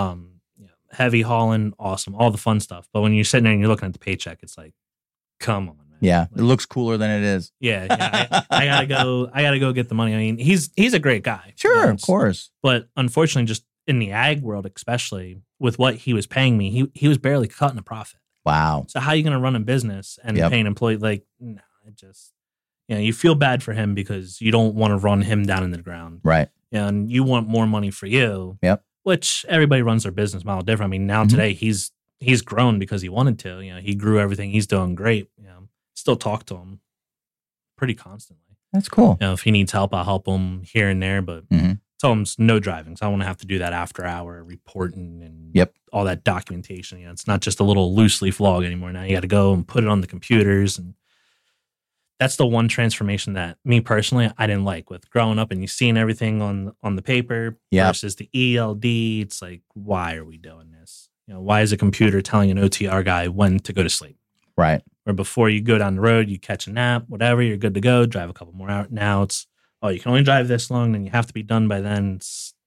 Heavy hauling, awesome, all the fun stuff. But when you're sitting there and you're looking at the paycheck, it's like, come on, man. Yeah, it looks cooler than it is. Yeah. I gotta go get the money. I mean, he's a great guy. Sure, of course. But unfortunately, just in the ag world, especially with what he was paying me, he was barely cutting a profit. Wow. So how are you going to run a business and pay an employee? No, it just, you feel bad for him because you don't want to run him down into the ground. Right. And you want more money for you. Yep. Which everybody runs their business model different. I mean, now today he's grown because he wanted to. He grew everything. He's doing great. Still talk to him pretty constantly. That's cool. If he needs help, I'll help him here and there. But tell him no driving. So I want to have to do that after hour reporting and all that documentation. It's not just a little loose leaf log anymore. Now you got to go and put it on the computers, and that's the one transformation that me personally I didn't like with growing up and you seeing everything on the paper versus the ELD. It's like, why are we doing this? Why is a computer telling an OTR guy when to go to sleep? Right. Or before you go down the road, you catch a nap, whatever, you're good to go. Drive a couple more hours. Now it's, you can only drive this long, then you have to be done by then.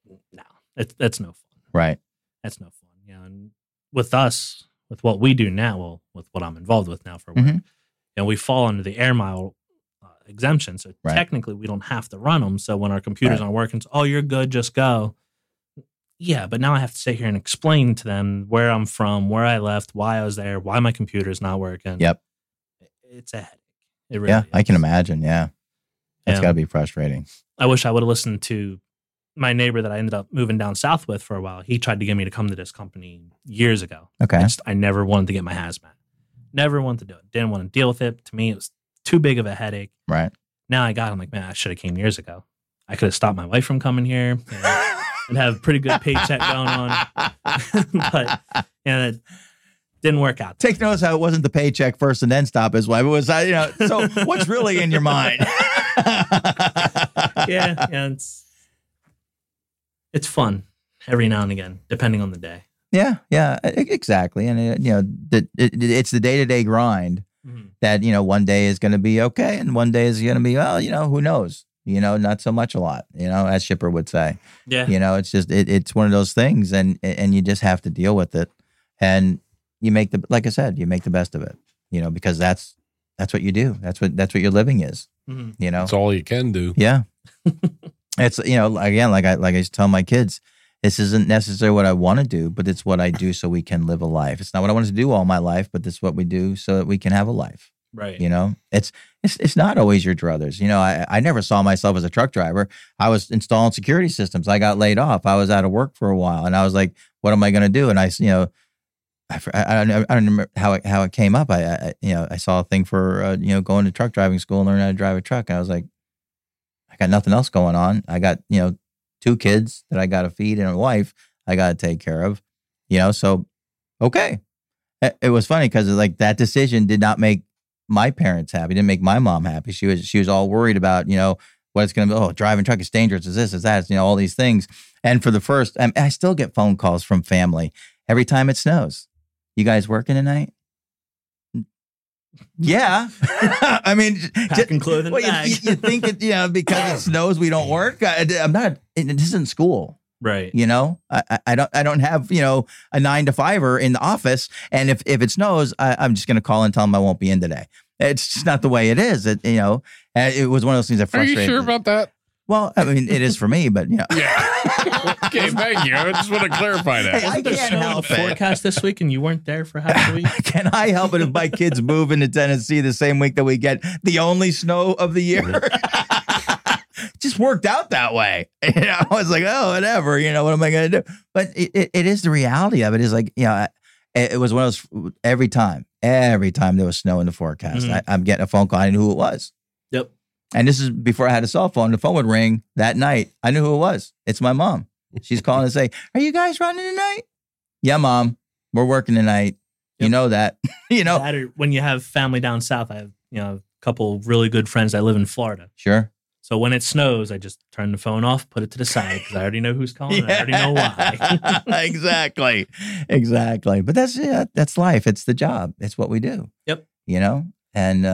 That's no fun. Right. That's no fun. And with us, with what we do now, with what I'm involved with now for work, we fall under the air mile exemption. So technically we don't have to run them. So when our computers aren't working, you're good, just go. Yeah, but now I have to sit here and explain to them where I'm from, where I left, why I was there, why my computer's not working. Yep. It's a headache. It really is. I can imagine. Yeah. It's got to be frustrating. I wish I would have listened to my neighbor that I ended up moving down south with for a while. He tried to get me to come to this company years ago. Okay. I never wanted to get my hazmat. Never wanted to do it. Didn't want to deal with it. To me, it was too big of a headache. Right. Now I got it. I'm like, man, I should have came years ago. I could have stopped my wife from coming here and have a pretty good paycheck going on. But it didn't work out. Take notice how it wasn't the paycheck first and then stop his wife. It was, so what's really in your mind? Yeah, it's fun every now and again, depending on the day. Yeah, exactly. And, it's the day-to-day grind that, one day is going to be okay. And one day is going to be, well, who knows? Not so much a lot, as Shipper would say. Yeah. It's just, it's one of those things and you just have to deal with it. And you make like I said, you make the best of it, because that's what you do. That's what your living is, That's all you can do. Yeah. It's, again, like I tell my kids, this isn't necessarily what I want to do, but it's what I do so we can live a life. It's not what I wanted to do all my life, but it's what we do so that we can have a life. Right. It's not always your druthers. I never saw myself as a truck driver. I was installing security systems. I got laid off. I was out of work for a while, and I was like, "What am I going to do?" And I don't remember how it came up. I saw a thing for going to truck driving school and learning how to drive a truck, and I was like, I got nothing else going on. I got 2 kids that I got to feed and a wife I got to take care of. So okay. It was funny because like that decision did not make my parents happy. Didn't make my mom happy. She was all worried about, what it's going to be. Oh, driving truck is dangerous. Is this, is that, all these things. And for the first, I still get phone calls from family every time it snows. You guys working tonight? Yeah. I mean, packing clothing bag. You think it, because it snows, we don't work. I'm not, this isn't school. Right. I don't have, a 9-to-5-er in the office. And if it snows, I'm just going to call and tell them I won't be in today. It's just not the way it is. It was one of those things that frustrated me. Are you sure about that? Well, I mean, it is for me, but Yeah. Okay, thank you. I just want to clarify that. Hey, I can't help it. Forecast this week and you weren't there for half the week? Can I help it if my kids move into Tennessee the same week that we get the only snow of the year? Just worked out that way. I was like, oh, whatever. What am I going to do? But it is the reality of it. Is like, it was one of those every time there was snow in the forecast, I'm getting a phone call. I knew who it was. Yep. And this is before I had a cell phone. The phone would ring that night. I knew who it was. It's my mom. She's calling to say, are you guys running tonight? Yeah, Mom, we're working tonight. Yep. You know that. That or when you have family down south, I have, a couple really good friends that live in Florida. Sure. So when it snows, I just turn the phone off, put it to the side because I already know who's calling. Yeah. I already know why. Exactly. But that's life. It's the job. It's what we do. Yep. And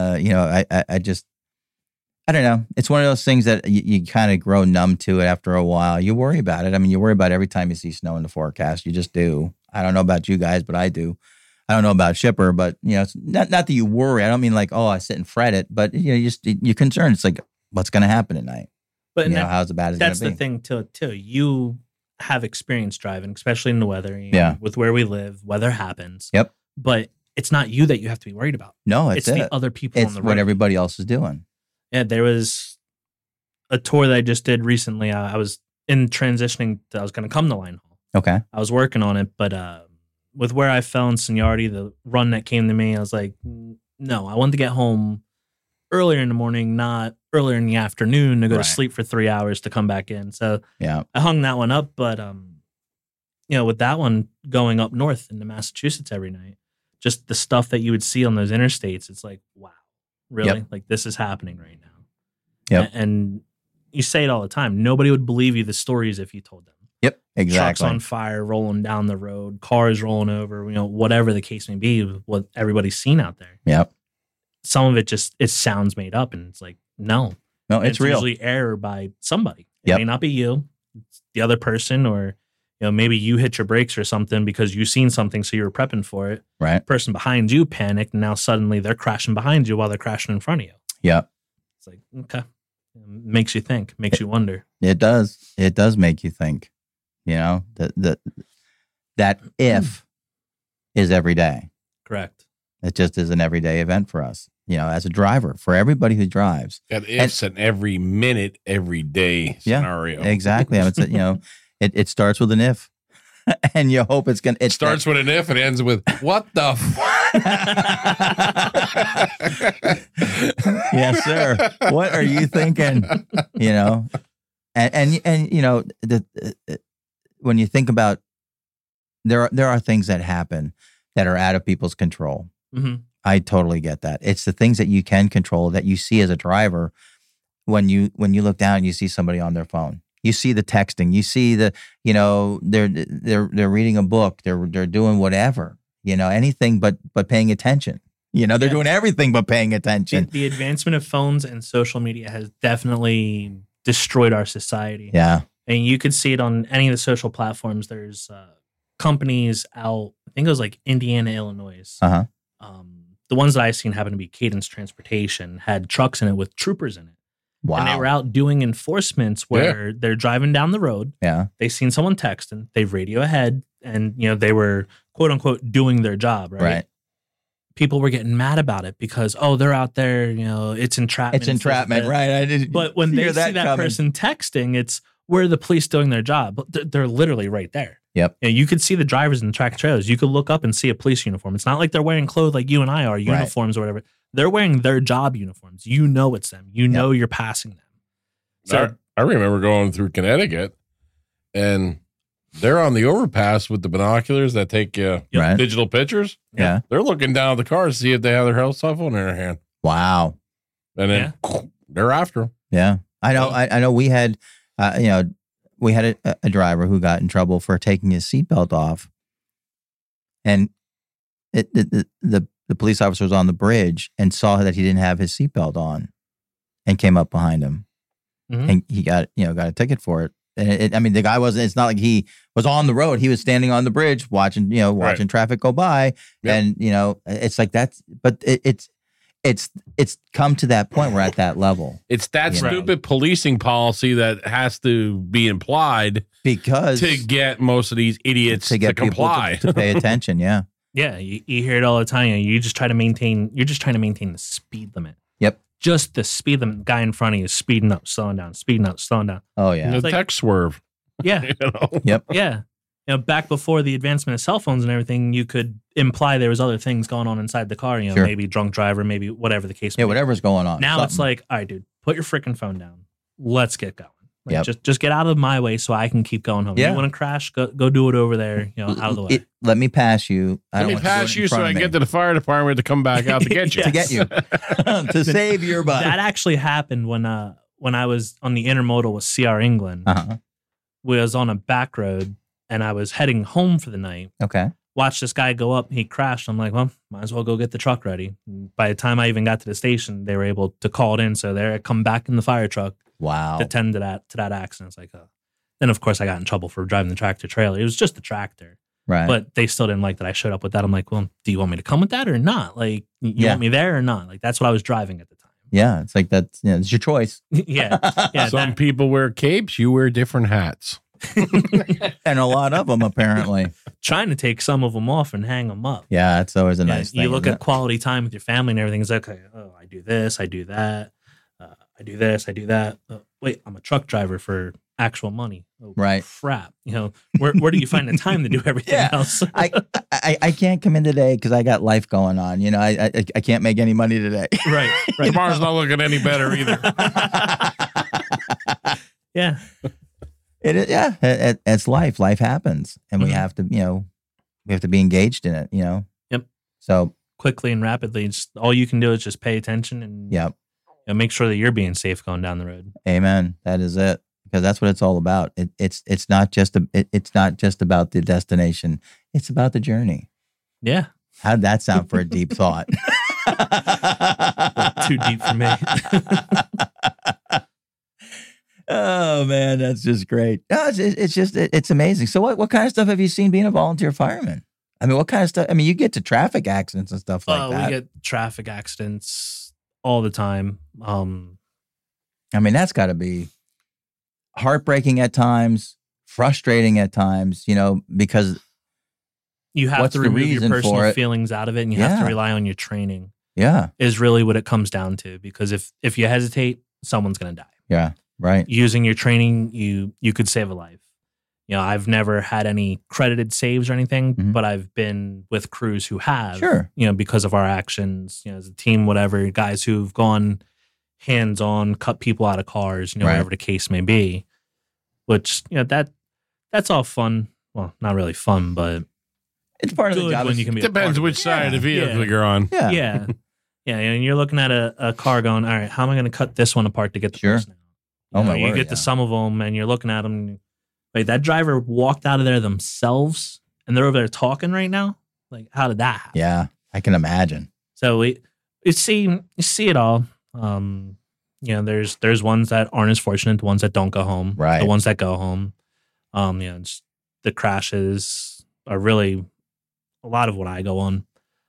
I don't know. It's one of those things that you kind of grow numb to it after a while. You worry about it. I mean, you worry about it every time you see snow in the forecast. You just do. I don't know about you guys, but I do. I don't know about Shipper, but it's not that you worry. I don't mean like, oh, I sit and fret it, but you're concerned. It's like, what's going to happen at night? But how's it bad? That's the thing too. You have experience driving, especially in the weather. With where we live, weather happens. Yep. But it's not you that you have to be worried about. No, it's the other people on the road. It's what everybody else is doing. Yeah, there was a tour that I just did recently. I was in transitioning. I was going to come to Line Haul. Okay. I was working on it, but with where I fell in seniority, the run that came to me, I was like, no, I wanted to get home earlier in the morning, not earlier in the afternoon to go to sleep for 3 hours to come back in. So yeah, I hung that one up. But, with that one going up north into Massachusetts every night, just the stuff that you would see on those interstates, it's like, wow, really? Yep. Like this is happening right now. Yep. And you say it all the time. Nobody would believe you the stories if you told them. Yep, exactly. Trucks on fire, rolling down the road, cars rolling over, whatever the case may be, what everybody's seen out there. Yep. Some of it it sounds made up, and it's like, no, it's real. Usually error by somebody. It yep. may not be you, it's the other person, or maybe you hit your brakes or something because you seen something, so you were prepping for it. Right. Person behind you panicked, and now suddenly they're crashing behind you while they're crashing in front of you. Yeah. It's like, okay. Makes you think, makes you wonder. It does. It does make you think. That if is every day. Correct. It just is an everyday event for us, as a driver, for everybody who drives. That if's an every minute, every day scenario. Yeah, exactly. It starts with an if. and you hope it's going to... It starts with an if and ends with, what the Yes, sir. What are you thinking? You know, and you know, when you think about, there are things that happen that are out of people's control. Mm-hmm. I totally get that. It's the things that you can control that you see as a driver when you look down and you see somebody on their phone. You see the texting. You see the, you know, they're reading a book. They're doing whatever. You know, anything but paying attention. You know, they're doing everything but paying attention. The advancement of phones and social media has definitely destroyed our society. Yeah. And you could see it on any of the social platforms. There's companies out, I think it was like Indiana, Illinois. Uh-huh. The ones that I've seen happen to be Cadence Transportation, had trucks in it with troopers in it. Wow. And they were out doing enforcements where they're driving down the road. Yeah. They seen someone texting, they radio ahead, and, you know, they were quote unquote doing their job, right? Right. People were getting mad about it because, oh, they're out there, you know, it's entrapment. It's entrapment, right? I didn't. But when they see that person texting, it's, where are the police doing their job? But they're literally right there. Yep. You know, you could see the drivers in the tractor trailers. You could look up and see a police uniform. It's not like they're wearing clothes like you and I are, uniforms or whatever. They're wearing their job uniforms. You know it's them. You know you're passing them. So I remember going through Connecticut, and they're on the overpass with the binoculars that take digital pictures. Yeah. They're looking down at the cars to see if they have their cell phone in their hand. Wow. And then they're after them. Yeah. I know. I know we had, we had a driver who got in trouble for taking his seatbelt off, and the police officer was on the bridge and saw that he didn't have his seatbelt on, and came up behind him, and he got a ticket for it. And I mean, the guy wasn't. It's not like he was on the road. He was standing on the bridge watching traffic go by, and it's like that's. But it's come to that point. We're at that level. It's that stupid policing policy that has to be implied because to get most of these idiots to comply, to pay attention. Yeah, yeah. You hear it all the time. You're just trying to maintain the speed limit. Yep. Just the speed limit. Guy in front of you is speeding up, slowing down, speeding up, slowing down. Oh yeah. The tech swerve. Yeah. Yep. Yeah. Back before the advancement of cell phones and everything, you could imply there was other things going on inside the car. Sure. Maybe drunk driver, maybe whatever the case may be. Yeah, whatever's going on. Now it's like, all right, dude, put your freaking phone down. Let's get going. Yep. Just get out of my way so I can keep going home. Yeah. You want to crash? Go do it over there. Out of the way. Let me pass you. Let me pass you so I can get to the fire department to come back out to get you. To get you. To save your butt. That actually happened when I was on the intermodal with CR England. Uh-huh. We was on a back road and I was heading home for the night. Okay. Watched this guy go up. He crashed. I'm like, well, might as well go get the truck ready. And by the time I even got to the station, they were able to call it in. So there I come back in the fire truck. Wow. To tend to that accident. It's like, then of course I got in trouble for driving the tractor trailer. It was just the tractor. Right. But they still didn't like that I showed up with that. I'm like, well, do you want me to come with that or not? Like, you want me there or not? Like, that's what I was driving at the time. Yeah. It's like that's, it's your choice. Yeah. Some people wear capes. You wear different hats. And a lot of them, apparently. Trying to take some of them off and hang them up. Yeah. It's always a nice thing. You look at quality time with your family and everything. It's like, okay, I do this, I do that. I do this, I do that. Wait, I'm a truck driver for actual money. Oh, right. Crap. Where do you find the time to do everything else? I can't come in today because I got life going on. I can't make any money today. Right. Tomorrow's not looking any better either. Yeah. It's life. Life happens, and we have to, we have to be engaged in it. Yep. So quickly and rapidly, just all you can do is just pay attention and make sure that you're being safe going down the road. Amen. That is it, because that's what it's all about. It's not just about the destination. It's about the journey. Yeah. How'd that sound for a deep thought? Too deep for me. Oh man, that's just great. No, it's amazing. So what kind of stuff have you seen being a volunteer fireman? I mean, what kind of stuff? I mean, you get to traffic accidents and stuff like that. We get traffic accidents all the time. I mean, that's got to be heartbreaking at times, frustrating at times, because you have to remove your personal feelings out of it, and you have to rely on your training. Yeah, is really what it comes down to. Because if you hesitate, someone's going to die. Yeah. Right. Using your training, you could save a life. I've never had any credited saves or anything, but I've been with crews who have, because of our actions, as a team, whatever, guys who've gone hands-on, cut people out of cars, whatever the case may be, which, that's all fun. Well, not really fun, but it's part of the job. When you can be depends which side of the vehicle you're on. Yeah. And you're looking at a car going, all right, how am I going to cut this one apart to get the person out? You get to some of them and you're looking at them. Wait, that driver walked out of there themselves and they're over there talking right now? Like, how did that happen? Yeah, I can imagine. So you see it all. There's ones that aren't as fortunate, the ones that don't go home. Right. The ones that go home. The crashes are really a lot of what I go on.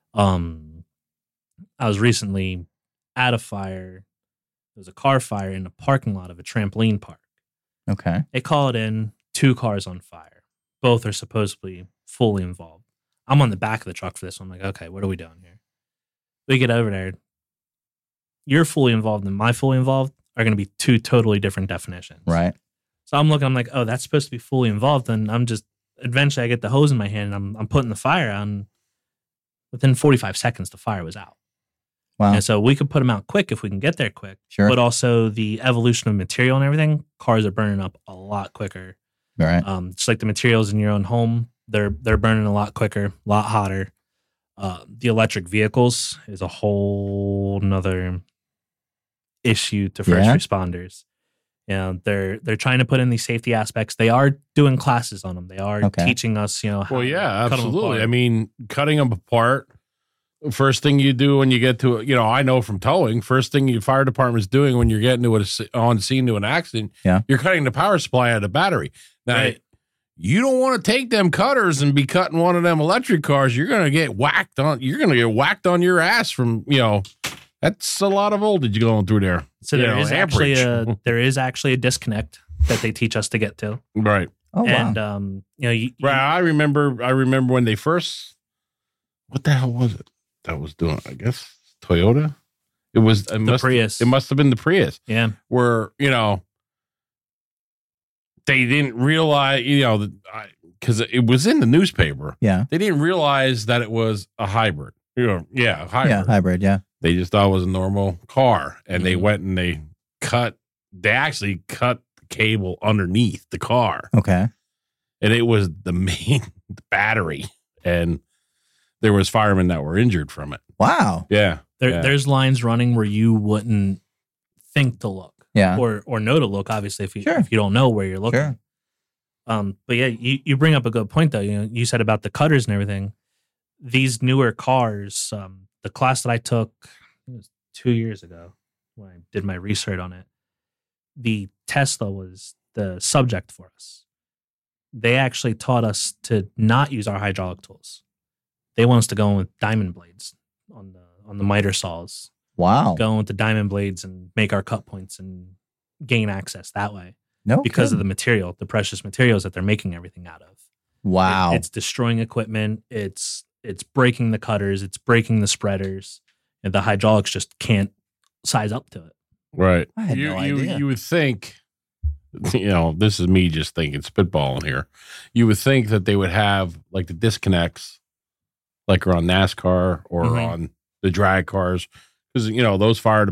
I was recently at a fire. There was a car fire in the parking lot of a trampoline park. Okay. They call it in, 2 cars on fire. Both are supposedly fully involved. I'm on the back of the truck for this one. I'm like, okay, what are we doing here? We get over there. You're fully involved and my fully involved are going to be 2 totally different definitions. Right. So I'm like, oh, that's supposed to be fully involved. And eventually I get the hose in my hand and I'm putting the fire out. And within 45 seconds, the fire was out. Wow. And so we could put them out quick if we can get there quick. Sure. But also the evolution of material and everything, cars are burning up a lot quicker. Right. Just like the materials in your own home, they're burning a lot quicker, a lot hotter. The electric vehicles is a whole nother issue to first responders. They're trying to put in these safety aspects. They are doing classes on them. They are teaching us, how to absolutely. I mean, cutting them apart. First thing you do when you get to, I know from towing, first thing your fire department's doing when you're getting to on scene to an accident, you're cutting the power supply out of the battery. Now, you don't want to take them cutters and be cutting one of them electric cars. You're going to get whacked on. You're going to get whacked on your ass from, that's a lot of voltage going through there. So there is actually a disconnect that they teach us to get to. Right. Oh, wow. And, I remember when they first, what the hell was it that was doing? I guess Toyota. It was the Prius. It must have been the Prius. Yeah. Where, they didn't realize, because it was in the newspaper. Yeah. They didn't realize that it was a hybrid. Hybrid. Yeah, hybrid, yeah. They just thought it was a normal car. And they went and they actually cut the cable underneath the car. Okay. And it was the main battery. And there was firemen that were injured from it. Wow. Yeah. There's lines running where you wouldn't think to look. Yeah. Or know to look, obviously, if you don't know where you're looking. Sure. But yeah, you bring up a good point, though. You said about the cutters and everything. These newer cars, the class that I took, it was 2 years ago when I did my research on it, the Tesla was the subject for us. They actually taught us to not use our hydraulic tools. They want us to go in with diamond blades on the miter saws. Wow. Go with the diamond blades and make our cut points and gain access that way. No, because of the material, the precious materials that they're making everything out of. Wow. It's destroying equipment. It's breaking the cutters. It's breaking the spreaders. And the hydraulics just can't size up to it. Right. I had no idea. You would think, this is me just thinking, spitballing here. You would think that they would have like the disconnects, like on NASCAR or on the drag cars. Because, those fire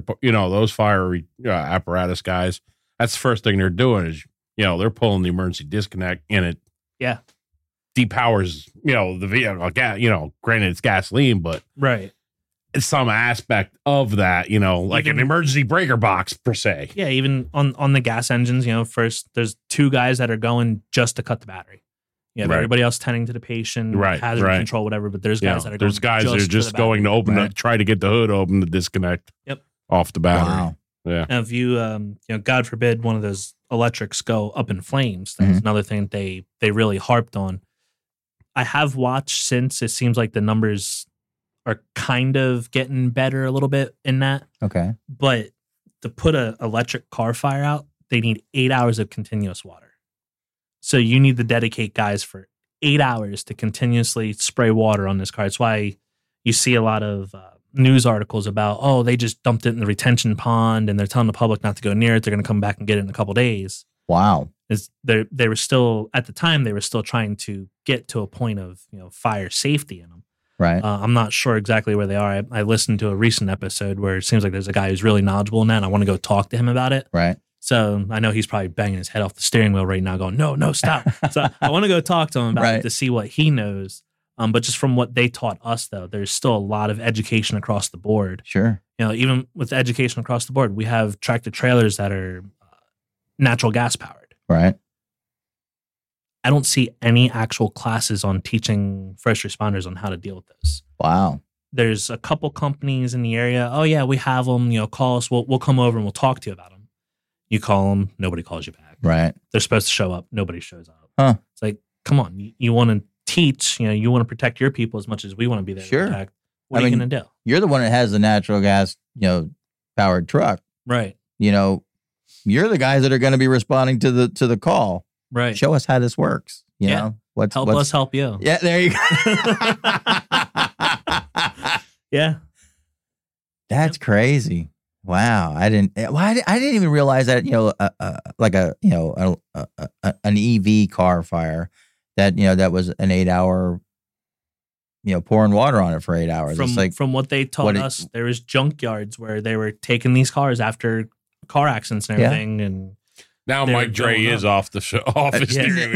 apparatus guys, that's the first thing they're doing is, they're pulling the emergency disconnect and it depowers, the vehicle. Granted, it's gasoline, but it's some aspect of that, like an emergency breaker box per se. Yeah, even on the gas engines, first there's 2 guys that are going just to cut the battery. Everybody else tending to the patient, hazard control, whatever. But there's guys that are just going to open try to get the hood open to disconnect. Off the battery. Wow. Yeah. Now, if you, God forbid, one of those electrics go up in flames, that's another thing they really harped on. I have watched since. It seems like the numbers are kind of getting better a little bit in that. Okay. But to put an electric car fire out, they need 8 hours of continuous water. So you need to dedicate guys for 8 hours to continuously spray water on this car. That's why you see a lot of news articles about, they just dumped it in the retention pond and they're telling the public not to go near it. They're going to come back and get it in a couple days. Wow. is they were still, at the time, they were still trying to get to a point of, fire safety in them. Right. I'm not sure exactly where they are. I listened to a recent episode where it seems like there's a guy who's really knowledgeable in that, and I want to go talk to him about it. Right. So I know he's probably banging his head off the steering wheel right now going, no, stop. So I want to go talk to him about it to see what he knows. But just from what they taught us, though, there's still a lot of education across the board. Sure. Even with education across the board, we have tractor trailers that are natural gas powered. Right. I don't see any actual classes on teaching first responders on how to deal with this. Wow. There's a couple companies in the area. Oh, yeah, we have them. Call us. We'll come over and we'll talk to you about them. You call them. Nobody calls you back. Right. They're supposed to show up. Nobody shows up. Huh. It's like, come on. You want to teach. You want to protect your people as much as we want to be there to protect. What are you going to do? You're the one that has the natural gas, powered truck. Right. You're the guys that are going to be responding to the call. Right. Show us how this works. You know, what's us help you. Yeah, there you go. Yeah. That's crazy. Wow. I didn't even realize that, like an EV car fire that was an 8-hour, pouring water on it for 8 hours. From what they taught us, there was junkyards where they were taking these cars after car accidents and everything, and now Mike Dre is off the steering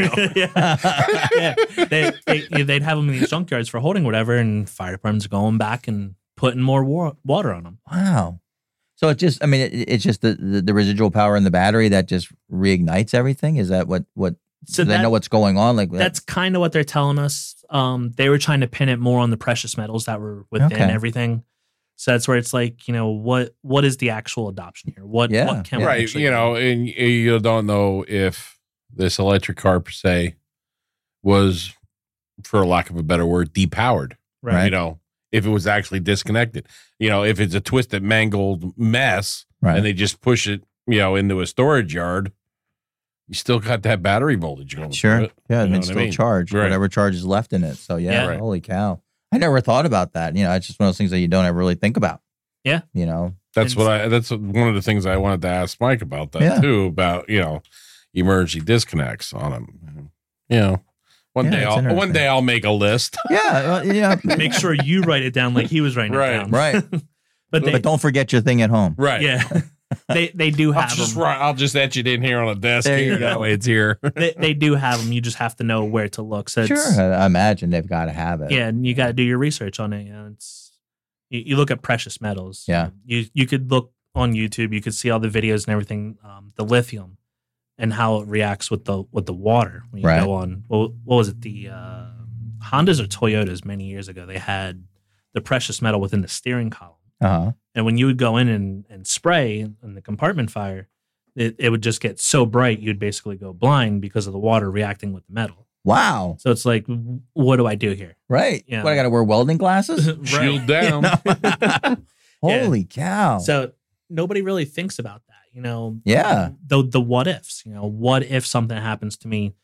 wheel. They'd have them in these junkyards for holding whatever, and fire departments going back and putting more water on them. Wow. So it's just the residual power in the battery that just reignites everything? Is that what so they know what's going on? That's kind of what they're telling us. They were trying to pin it more on the precious metals that were within everything. So that's where it's like, what is the actual adoption here? What can we actually do? And you don't know if this electric car per se was, for lack of a better word, depowered. Right. If it was actually disconnected. If it's a twisted, mangled mess and they just push it, into a storage yard, you still got that battery voltage going. Sure. Yeah, it's still charged, whatever charge is left in it. So holy cow. I never thought about that. It's just one of those things that you don't ever really think about. Yeah. That's one of the things I wanted to ask Mike about that too, about, emergency disconnects on them. One day I'll make a list. Yeah. Make sure you write it down like he was writing it down. Right. But don't forget your thing at home. Right. Yeah. They do have them. I'll just etch it in here on a desk. There you go. It's here. They do have them. You just have to know where to look. So sure. I imagine they've got to have it. Yeah, and you got to do your research on it. You look at precious metals. Yeah. You could look on YouTube. You could see all the videos and everything. The lithium and how it reacts with the water. When you go on, what was it? The Hondas or Toyotas many years ago, they had the precious metal within the steering column. Uh-huh. And when you would go in and spray in the compartment fire, it would just get so bright you'd basically go blind because of the water reacting with the metal. Wow. So it's like, what do I do here? Right. What, I got to wear welding glasses? Shield down. Holy cow. So nobody really thinks about that, Yeah. The what ifs, what if something happens to me?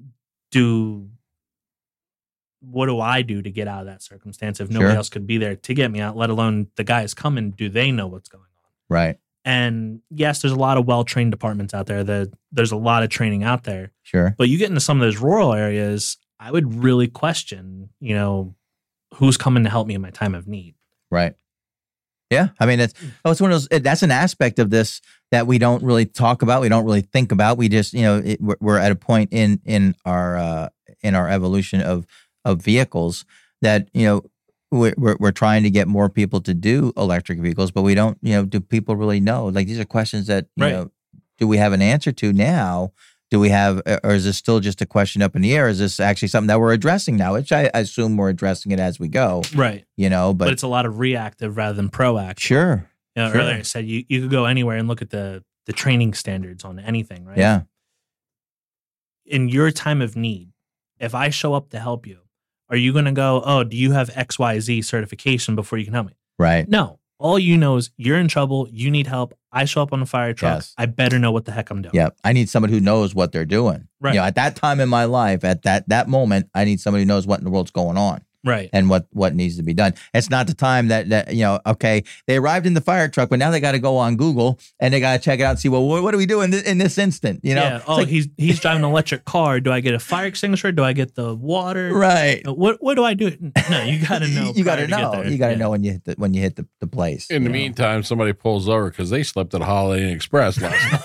What do I do to get out of that circumstance if nobody else could be there to get me out, let alone the guys coming? Do they know what's going on? Right. And yes, there's a lot of well-trained departments out there. There's a lot of training out there. Sure. But you get into some of those rural areas, I would really question, who's coming to help me in my time of need. Right. Yeah. It's one of those, that's an aspect of this that we don't really talk about. We don't really think about. We just, we're at a point in our evolution of vehicles that, we're trying to get more people to do electric vehicles, but we don't, do people really know? Like, these are questions that, do we have an answer to now? Do we have, or is this still just a question up in the air? Is this actually something that we're addressing now? Which I assume we're addressing it as we go. Right. But it's a lot of reactive rather than proactive. Sure. Earlier I said you could go anywhere and look at the training standards on anything, right? Yeah. In your time of need, if I show up to help you, are you going to go, oh, do you have XYZ certification before you can help me? Right. No. All you know is you're in trouble. You need help. I show up on a fire truck. Yes. I better know what the heck I'm doing. Yeah. I need somebody who knows what they're doing. Right. At that time in my life, at that moment, I need somebody who knows what in the world's going on. Right. And what needs to be done. It's not the time that okay, they arrived in the fire truck, but now they got to go on Google and they got to check it out and see, well, what do we do in this instant? Yeah. Oh, like, he's driving an electric car. Do I get a fire extinguisher? Do I get the water? Right. What do I do? No, you got to know. You got to know. You got to know when you hit the place. In the meantime, somebody pulls over because they slept at Holiday Inn Express last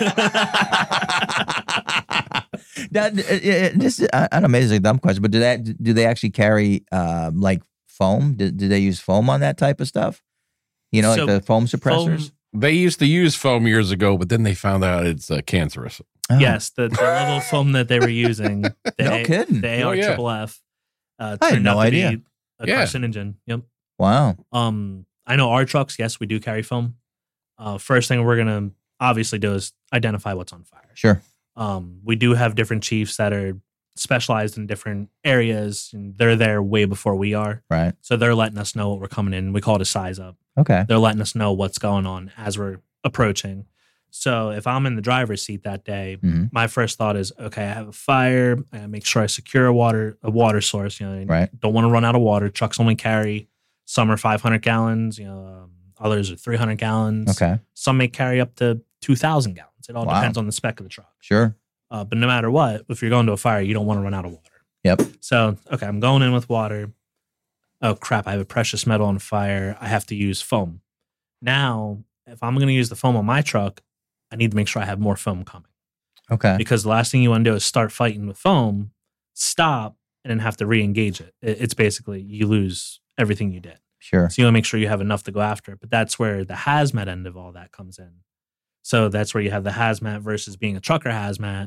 night. I don't know, maybe it's a dumb question, but do they actually carry like foam? Do they use foam on that type of stuff? Like the foam suppressors? They used to use foam years ago, but then they found out it's cancerous. Oh. Yes, the level of foam that they were using, no kidding. The ARFFF, I had no idea. A carcinogen. Yep. Wow. I know our trucks, yes, we do carry foam. First thing we're gonna obviously do is identify what's on fire. Sure. We do have different chiefs that are specialized in different areas, and they're there way before we are. Right. So they're letting us know what we're coming in. We call it a size up. Okay. They're letting us know what's going on as we're approaching. So if I'm in the driver's seat that day, my first thought is, okay, I have a fire. I gotta make sure I secure a water source. Right. Don't want to run out of water. Trucks only carry, some are 500 gallons. Others are 300 gallons. Okay. Some may carry up to 2,000 gallons. It all depends on the spec of the truck. Sure. But no matter what, if you're going to a fire, you don't want to run out of water. Yep. So, okay, I'm going in with water. Oh, crap, I have a precious metal on fire. I have to use foam. Now, if I'm going to use the foam on my truck, I need to make sure I have more foam coming. Okay. Because the last thing you want to do is start fighting with foam, stop, and then have to re-engage it. It's basically you lose everything you did. Sure. So you want to make sure you have enough to go after it. But that's where the hazmat end of all that comes in. So that's where you have the hazmat versus being a trucker hazmat.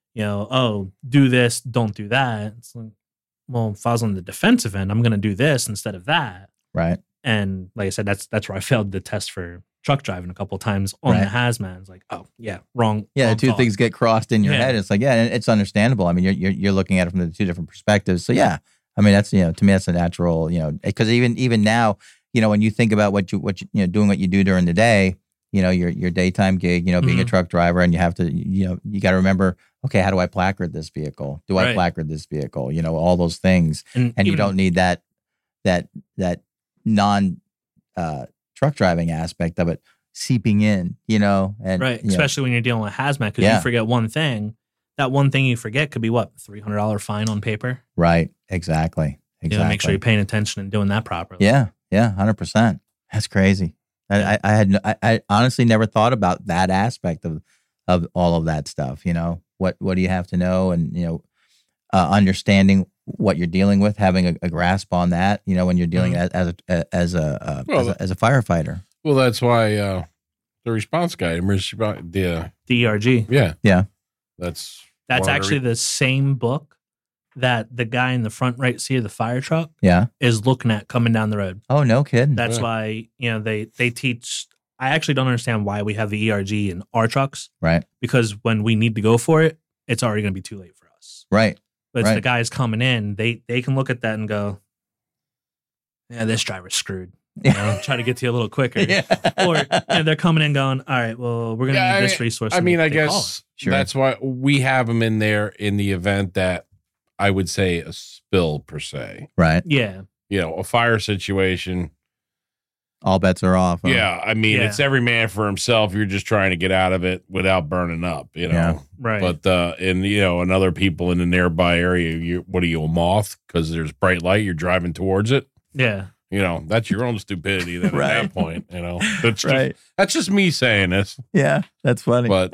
Do this, don't do that. It's like, well, if I was on the defensive end, I'm going to do this instead of that. Right. And like I said, that's where I failed the test for truck driving a couple of times on the hazmat. It's like, oh yeah, wrong. Yeah, wrong the two thought. things get crossed in your head. It's like, yeah, and it's understandable. I mean, you're looking at it from the two different perspectives. So yeah, I mean, that's to me that's a natural, because even now, when you think about what you doing what you do during the day, your daytime gig, being a truck driver, and you have to, you got to remember, okay, how do I placard this vehicle? Do I placard this vehicle? All those things, and you don't need that non truck driving aspect of it seeping in, and especially when you're dealing with hazmat, because you forget one thing. That one thing you forget could be what, $300 fine on paper. Right. Exactly. Make sure you're paying attention and doing that properly. Yeah. 100%. That's crazy. I honestly never thought about that aspect of all of that stuff. What do you have to know, and understanding what you're dealing with, having a grasp on that. When you're dealing as a firefighter. Well, that's why the response guide, the ERG. Yeah. That's actually the same book that the guy in the front right seat of the fire truck is looking at coming down the road. Oh, no kidding. That's why, they teach. I actually don't understand why we have the ERG in our trucks. Right. Because when we need to go for it, it's already going to be too late for us. Right. But it's the guys coming in, they can look at that and go, yeah, this driver's screwed. Try to get to you a little quicker. Or they're coming in going, all right, well, we're going to need this resource. I mean, I guess that's why we have them in there in the event that I would say a spill per se. Right. Yeah. A fire situation. All bets are off. Huh? Yeah. I mean, it's every man for himself. You're just trying to get out of it without burning up, Yeah. Right. But, and other people in the nearby area, what are you, a moth? Because there's bright light, you're driving towards it. Yeah. That's your own stupidity then at that point, That's right. That's just me saying this. Yeah, that's funny. But,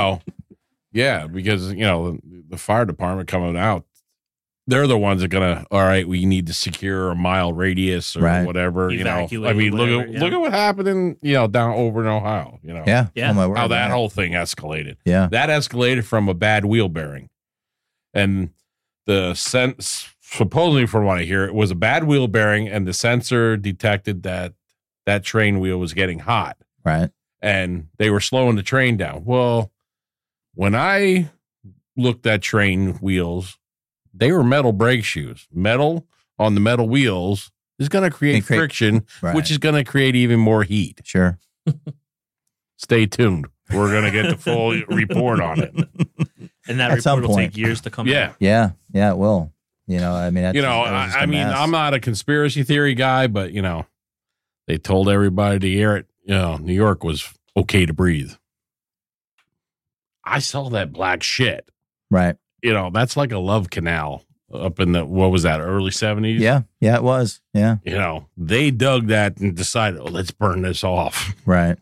because, the fire department coming out, they're the ones that are going to, all right, we need to secure a mile radius or whatever, Evacuate, I mean, look at what happened in, down over in Ohio, Yeah. Yeah. Oh, my word, how that whole thing escalated. Yeah. That escalated from a bad wheel bearing. And the sense, supposedly from what I hear, it was a bad wheel bearing, and the sensor detected that train wheel was getting hot. Right. And they were slowing the train down. Well, when I looked at train wheels, they were metal brake shoes. Metal on the metal wheels is going to create friction, which is going to create even more heat. Sure. Stay tuned. We're going to get the full report on it. And that report will take years to come out. Yeah, it will. You know, I mean, I'm not a conspiracy theory guy, but they told everybody to hear it. New York was okay to breathe. I saw that black shit. Right. That's like a love canal up in what was that, early 70s? Yeah, it was. Yeah. They dug that and decided, let's burn this off. Right.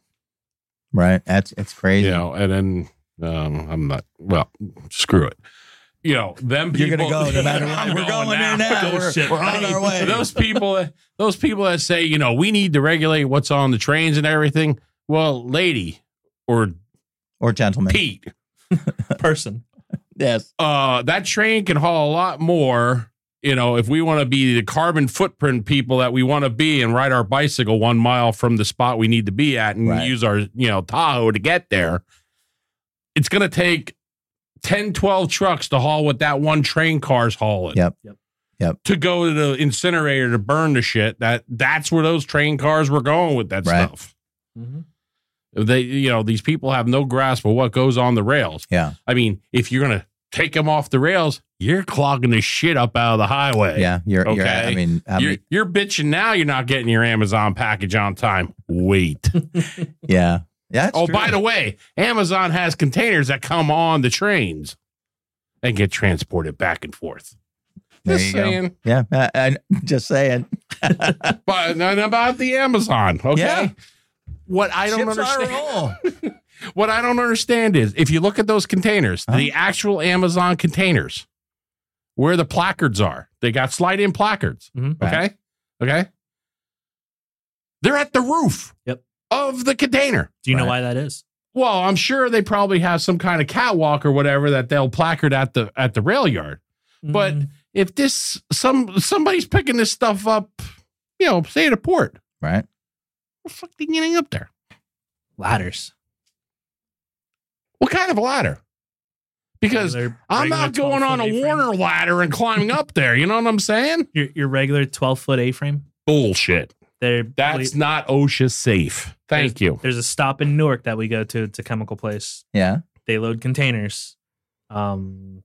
It's crazy. And then I'm not, screw it. Them people. You're going to go no matter what. We're going there now. We're on our way. Those people that say, we need to regulate what's on the trains and everything. Well, lady or gentleman. Pete. Person. Yes. That train can haul a lot more, if we want to be the carbon footprint people that we want to be and ride our bicycle 1 mile from the spot we need to be at and use our, Tahoe to get there. It's going to take 10, 12 trucks to haul what that one train car's hauling. Yep. To go to the incinerator to burn the shit. That's where those train cars were going with that stuff. Mm-hmm. They, these people have no grasp of what goes on the rails. Yeah. I mean, if you're going to take them off the rails, you're clogging the shit up out of the highway. Yeah. You're bitching now you're not getting your Amazon package on time. Wait. Yeah. Yeah. True. By the way, Amazon has containers that come on the trains and get transported back and forth. Just saying. Yeah. Just saying. But not about the Amazon. Okay. Yeah. What I don't understand. What I don't understand is if you look at those containers, the actual Amazon containers, where the placards are, they got slide-in placards. Mm-hmm. Okay. They're at the roof. Yep. Of the container. Do you know why that is? Well, I'm sure they probably have some kind of catwalk or whatever that they'll placard at the rail yard. Mm. But if somebody's picking this stuff up, say at a port, right? What the fuck are you getting up there? Ladders. What kind of ladder? Because I'm not going on a Warner ladder and climbing up there. You know what I'm saying? Your regular 12-foot A-frame. Bullshit. That's not OSHA safe. Thank you. There's a stop in Newark that we go to. It's a chemical place. Yeah. They load containers. Well,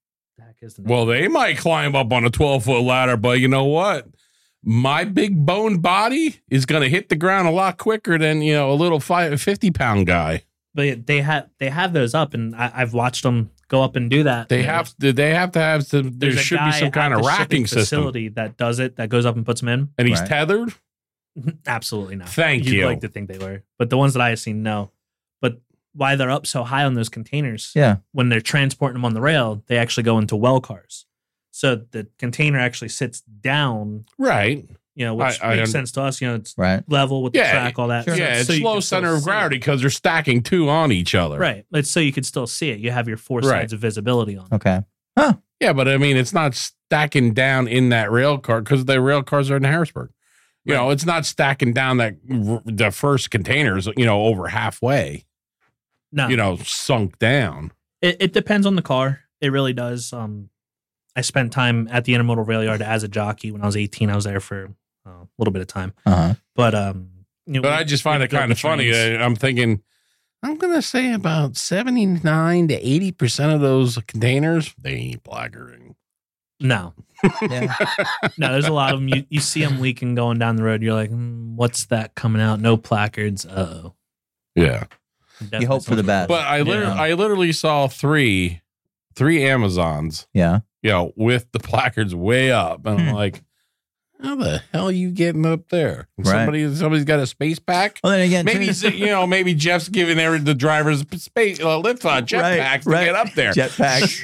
they might climb up on a 12-foot ladder, but you know what? My big boned body is going to hit the ground a lot quicker than, a little 50-pound guy. But they have those up, and I've watched them go up and do that. They have to have some. There should be some kind of racking facility that does it, that goes up and puts them in. And he's tethered? Absolutely not. Thank you. You'd like to think they were, but the ones that I have seen, no. But why they're up so high on those containers? Yeah. When they're transporting them on the rail, they actually go into well cars, so the container actually sits down. Right. Which makes sense to us. It's level with the track, all that. Sure. Yeah, it's low center of gravity because they're stacking two on each other. Right. It's so you can still see it. You have your four sides of visibility on it. Okay. Huh. Yeah, but I mean, it's not stacking down in that rail car because the rail cars are in Harrisburg. It's not stacking down the first containers, over halfway. No. Sunk down. It depends on the car. It really does. I spent time at the Intermodal Rail Yard as a jockey when I was 18. I was there for a little bit of time. Uh-huh. But I just find it kind of funny. I'm thinking, I'm going to say about 79 to 80% of those containers, they ain't placarding. No. Yeah. No, there's a lot of them. You see them leaking going down the road. You're like, what's that coming out? No placards. Uh-oh. Yeah. You hope for the best. But I literally saw three Amazons. Yeah. With the placards way up. And I'm like, how the hell are you getting up there? Somebody's got a space pack. Well, then again, maybe Jeff's giving the drivers space lift on jetpacks to get up there. Jetpacks.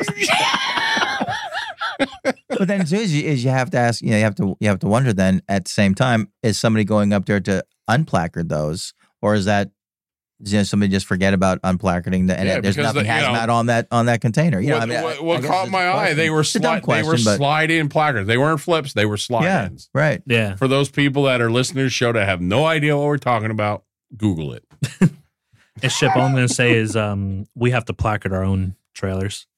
But then too, is you have to ask, you have to wonder then at the same time, is somebody going up there to unplacard those, or is that somebody just forget about unplacarding and there's nothing hazmat on that container? What caught my eye? They were slide-in placards. They weren't flips. They were slide-ins. Yeah, right. Yeah. For those people that are listeners show that have no idea what we're talking about, Google it. And Ship, all I'm going to say is we have to placard our own trailers.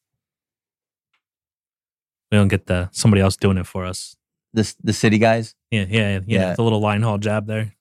We don't get somebody else doing it for us. The city guys? Yeah. The little line haul job there.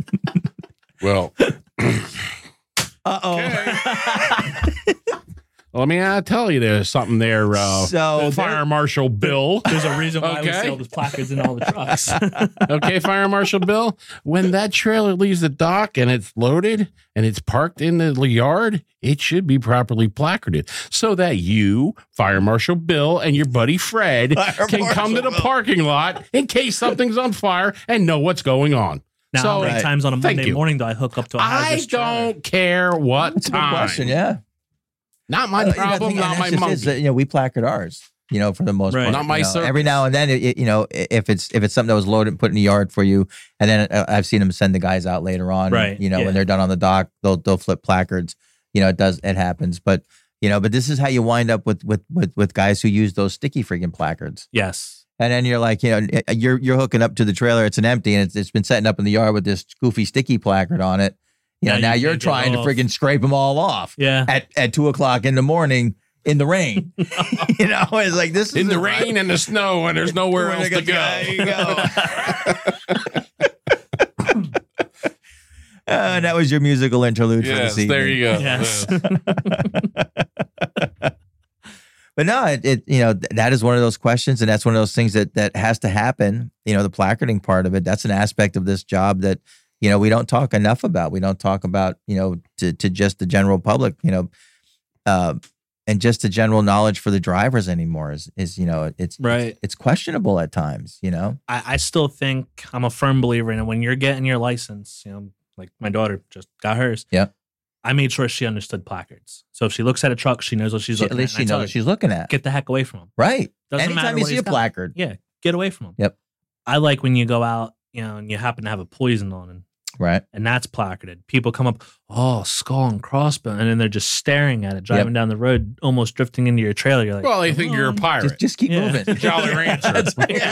Well. Uh-oh. Okay. Let me tell you, there's something there. Fire Marshal Bill. There's a reason why we sell those placards in all the trucks. Okay, Fire Marshal Bill. When that trailer leaves the dock and it's loaded and it's parked in the yard, it should be properly placarded so that you, Fire Marshal Bill, and your buddy Fred can come to the parking lot in case something's on fire and know what's going on. Now, how many times on a Monday morning do I hook up to a hazardous trailer? I don't care what That's time. A good question, yeah. Not my problem, not my monkey. We placard ours, for the most part. Not my service. Every now and then, if it's something that was loaded and put in the yard for you, and then I've seen them send the guys out later on. Right. When they're done on the dock, they'll flip placards. It happens. But but this is how you wind up with guys who use those sticky freaking placards. Yes. And then you're like, you're hooking up to the trailer, it's an empty, and it's been setting up in the yard with this goofy sticky placard on it. Now you're trying to freaking scrape them all off. Yeah. At 2:00 in the morning in the rain. It's like this is in the rain and the snow, and there's nowhere else to go. There you go. And that was your musical interlude for this evening. There you go. Yes. But no, that is one of those questions, and that's one of those things that has to happen. The placarding part of it, that's an aspect of this job that, we don't talk enough about. We don't talk about, to just the general public, and just the general knowledge for the drivers anymore is it's right. It's questionable at times, I still think I'm a firm believer in it. When you're getting your license, like my daughter just got hers. Yeah. I made sure she understood placards. So if she looks at a truck, she knows what she's looking at. At least she knows what she's looking at. Get the heck away from them. Right. Doesn't matter Anytime you see a placard. Yeah, get away from them. Yep. I like when you go out, and you happen to have a poison on, right, and that's placarded. People come up, skull and crossbones, and then they're just staring at it, driving down the road, almost drifting into your trailer. You're like, well, they think you're a pirate. Just keep moving. Jolly Rancher.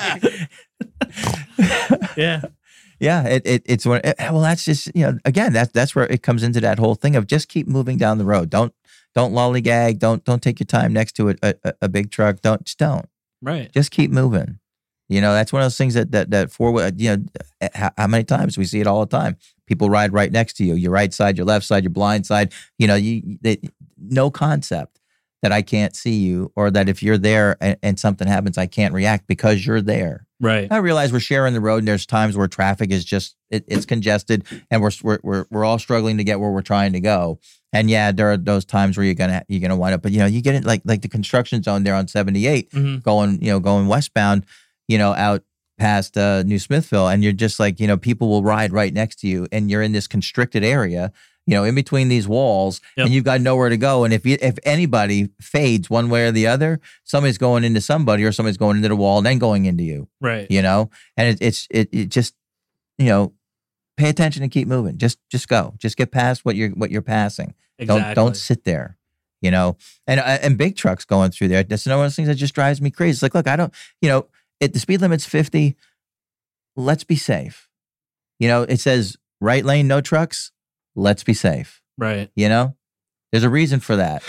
Yeah. Yeah, it's one. Well, that's just again that's where it comes into that whole thing of just keep moving down the road. Don't lollygag. Don't take your time next to a big truck. Don't. Right. Just keep moving. That's one of those things that four. How many times we see it all the time. People ride right next to you. Your right side, your left side, your blind side. No concept that I can't see you, or that if you're there and something happens, I can't react because you're there. Right. I realize we're sharing the road, and there's times where traffic is just it's congested, and we're all struggling to get where we're trying to go. And yeah, there are those times where you're gonna wind up, but you get it like the construction zone there on 78, going westbound, out past New Smithville, and you're just like, people will ride right next to you, and you're in this constricted area, in between these walls, and you've got nowhere to go. And if anybody fades one way or the other, somebody's going into somebody, or somebody's going into the wall and then going into you. Right. And it just, pay attention and keep moving. Just go. Just get past what you're passing. Exactly. Don't sit there. And big trucks going through there. That's one of those things that just drives me crazy. It's like, look, I don't, if the speed limit's 50, let's be safe. It says right lane, no trucks. Let's be safe. Right. There's a reason for that.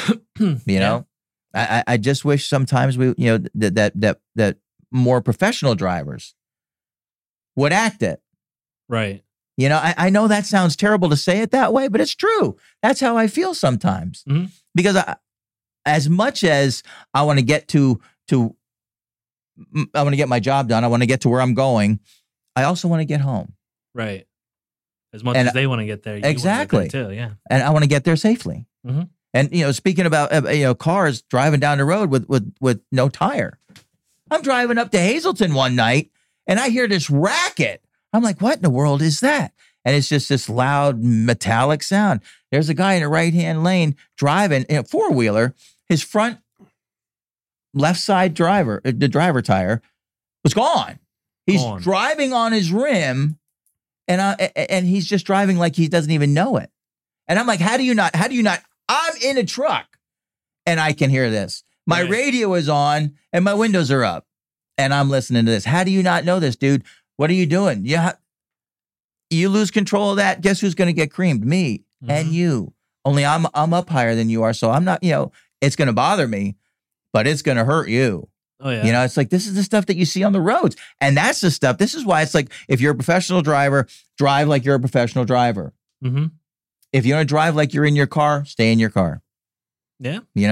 I just wish sometimes we, that more professional drivers would act it. Right. I know that sounds terrible to say it that way, but it's true. That's how I feel sometimes. Mm-hmm. Because as much as I want to get I want to get my job done, I want to get to where I'm going, I also want to get home. Right. As much as they want to get there, you exactly want to get there too, yeah. And I want to get there safely. Mm-hmm. And speaking about cars driving down the road with no tire, I'm driving up to Hazleton one night and I hear this racket. I'm like, what in the world is that? And it's just this loud metallic sound. There's a guy in the right-hand lane driving in a four-wheeler. His front left side the driver tire was gone. He's driving on his rim. And he's just driving like he doesn't even know it. And I'm like, how do you not? I'm in a truck and I can hear this. My radio is on and my windows are up and I'm listening to this. How do you not know this, dude? What are you doing? You lose control of that. Guess who's going to get creamed? Me and you. Only I'm up higher than you are. So I'm not, it's going to bother me, but it's going to hurt you. Oh, yeah. It's like, this is the stuff that you see on the roads. And that's the stuff. This is why it's like, if you're a professional driver, drive like you're a professional driver. Mm-hmm. If you want to drive like you're in your car, stay in your car. Yeah.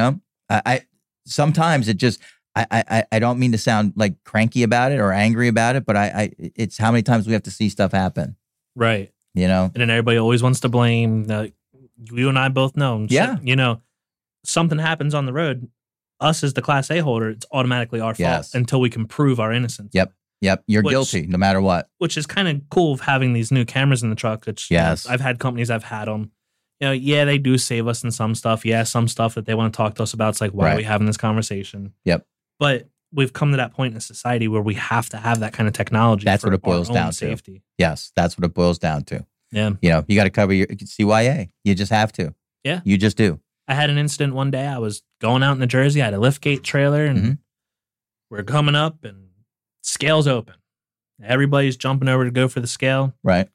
I sometimes it just, I don't mean to sound like cranky about it or angry about it, but it's how many times we have to see stuff happen. Right. You know? And then everybody always wants to blame. You and I both know. Yeah. You know, something happens on the road. Us as the Class A holder, it's automatically our fault until we can prove our innocence. Yep. You're guilty no matter what. Which is kind of cool of having these new cameras in the truck. Which, yes. I've had companies, I've had them. You know, yeah, they do save us in some stuff. Yeah, some stuff that they want to talk to us about. It's like, why are we having this conversation? Yep. But we've come to that point in society where we have to have that kind of technology. That's what it boils down safety. To. Yes, that's what it boils down to. Yeah. You know, you got to cover your CYA. You just have to. Yeah. You just do. I had an incident one day. I was going out in New Jersey. I had a liftgate trailer, and we're coming up, and scale's open. Everybody's jumping over to go for the scale. Right.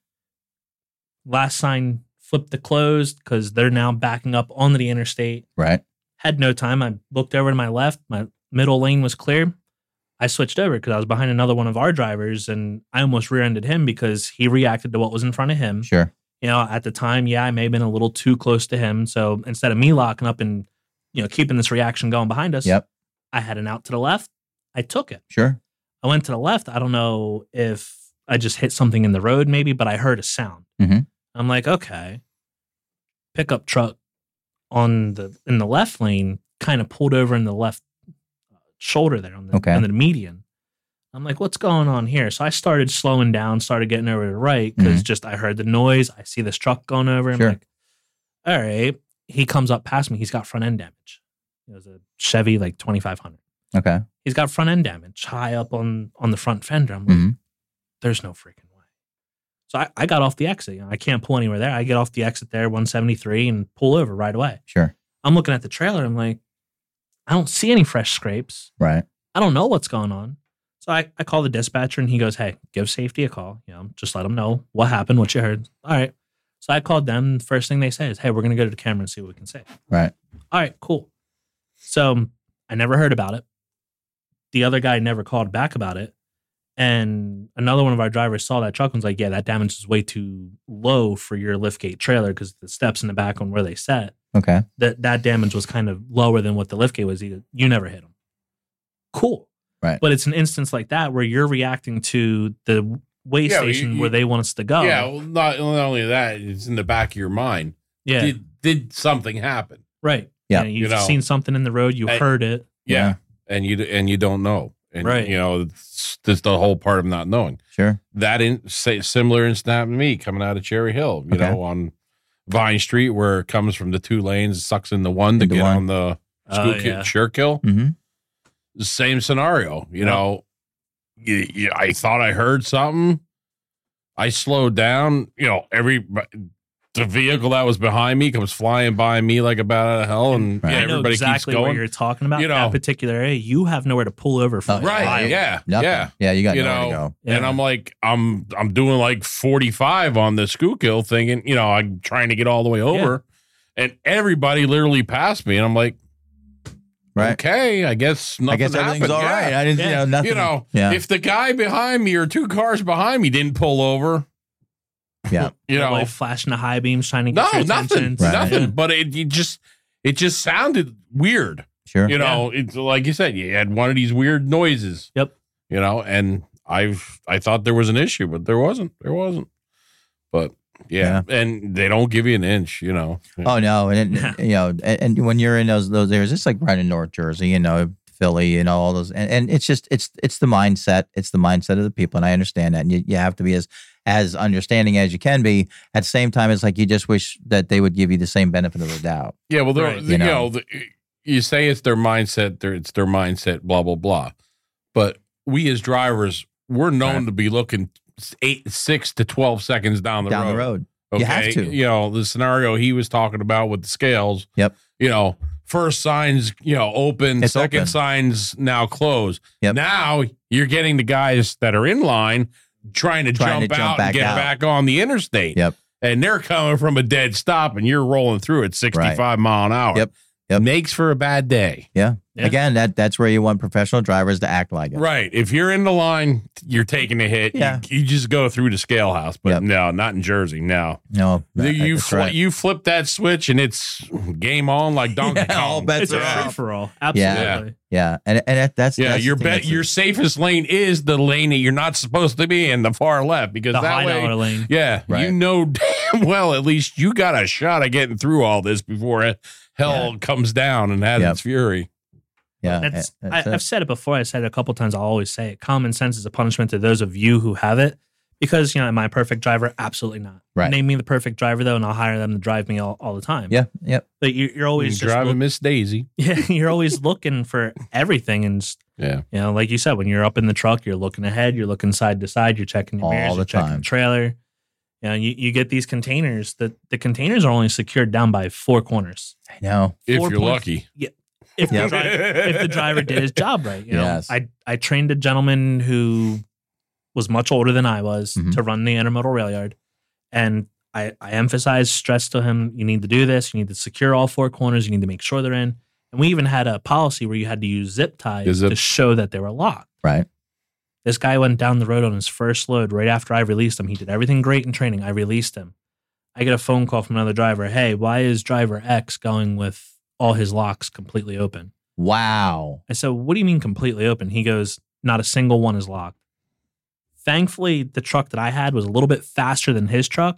Last sign flipped to closed because they're now backing up onto the interstate. Right. Had no time. I looked over to my left. My middle lane was clear. I switched over because I was behind another one of our drivers, and I almost rear-ended him because he reacted to what was in front of him. Sure. You know, at the time, I may have been a little too close to him. So instead of me locking up and, keeping this reaction going behind us, I had an out to the left. I took it. Sure. I went to the left. I don't know if I just hit something in the road maybe, but I heard a sound. Mm-hmm. I'm like, okay. Pickup truck in the left lane kind of pulled over in the left shoulder there on the median. I'm like, what's going on here? So I started slowing down, started getting over to the right because I heard the noise. I see this truck going over. I'm like, all right. He comes up past me. He's got front end damage. It was a Chevy like 2500. Okay. He's got front end damage high up on the front fender. I'm like, there's no freaking way. So I got off the exit. I can't pull anywhere there. I get off the exit there, 173, and pull over right away. Sure. I'm looking at the trailer. I'm like, I don't see any fresh scrapes. Right. I don't know what's going on. So I call the dispatcher, and he goes, hey, give safety a call. Just let them know what happened, what you heard. All right. So I called them. The first thing they say is, hey, we're going to go to the camera and see what we can say. Right. All right, cool. So I never heard about it. The other guy never called back about it. And another one of our drivers saw that truck and was like, yeah, that damage is way too low for your liftgate trailer because the steps in the back on where they sat. Okay. That damage was kind of lower than what the liftgate was. You never hit them. Cool. Right. But it's an instance like that where you're reacting to the way station where they want us to go. Yeah, well, not only that, it's in the back of your mind. Yeah. Did something happen? Right. Yeah. You've seen something in the road, you heard it. Yeah. And you don't know. And, right. It's the whole part of not knowing. Sure. That similar incident happened to me coming out of Cherry Hill, on Vine Street, where it comes from the two lanes, sucks in the one to get on the Schuylkill. Mm-hmm. The same scenario, know. I thought I heard something. I slowed down. The vehicle that was behind me comes flying by me like a bat out of hell, and I know everybody exactly keeps going. What you're talking about. That particular area, you have nowhere to pull over from. Right? Yeah. Nothing. Yeah. You got nowhere to go. Yeah. And I'm like, I'm doing like 45 on the Schuylkill, thinking, I'm trying to get all the way over, and everybody literally passed me, and I'm like, right. Okay, I guess everything's happened. all right. I didn't, nothing. If the guy behind me or two cars behind me didn't pull over, like flashing the high beams trying to get your attention. Nothing. Right. But it just sounded weird. Sure. It's like you said, you had one of these weird noises. Yep. And I thought there was an issue, but there wasn't. But and they don't give you an inch, Oh no, and when you're in those areas, it's like right in North Jersey, Philly, all those, and it's just it's the mindset. It's the mindset of the people, and I understand that. And you have to be as understanding as you can be. At the same time, it's like you just wish that they would give you the same benefit of the doubt. Yeah, well, you say it's their mindset. It's their mindset. Blah blah blah. But we as drivers, we're known to be looking 6 to 12 seconds down the road. Okay? You have to. The scenario he was talking about with the scales. Yep. First signs, open. It's second open. Signs now closed. Yep. Now you're getting the guys that are in line trying to jump out and get back on the interstate. Yep. And they're coming from a dead stop, and you're rolling through at 65 mile an hour. Yep. Makes for a bad day. Yeah. Yeah. Again, that's where you want professional drivers to act like it. Right. If you're in the line, you're taking a hit. Yeah. You just go through the scale house. But no, not in Jersey. No. You flip that switch and it's game on like Donkey Kong. All bets are off. Free for all. Absolutely. Yeah. And that's your safest lane is the lane that you're not supposed to be in, the far left, because the that way, lane. Yeah, right. You know damn well at least you got a shot of getting through all this before hell comes down and has its fury. Yeah, I've said it before. I said it a couple times. I'll always say it. Common sense is a punishment to those of you who have it. Because, am I a perfect driver? Absolutely not. Right. Name me the perfect driver, though, and I'll hire them to drive me all the time. Yeah, yep. But you're always driving Miss Daisy. Yeah, you're always looking for everything. And, like you said, when you're up in the truck, you're looking ahead, you're looking side to side, you're checking your mirrors, you're checking the trailer. You get these containers. The containers are only secured down by 4 corners. I know. If you're lucky. Yeah. If the driver did his job right. Yes. I trained a gentleman who was much older than I was to run the intermodal rail yard. And I emphasized, stressed to him, you need to do this. You need to secure all 4 corners. You need to make sure they're in. And we even had a policy where you had to use zip ties to show that they were locked. Right. This guy went down the road on his first load right after I released him. He did everything great in training. I released him. I get a phone call from another driver. Hey, why is driver X going with all his locks completely open? Wow. I said, what do you mean completely open? He goes, not a single one is locked. Thankfully, the truck that I had was a little bit faster than his truck.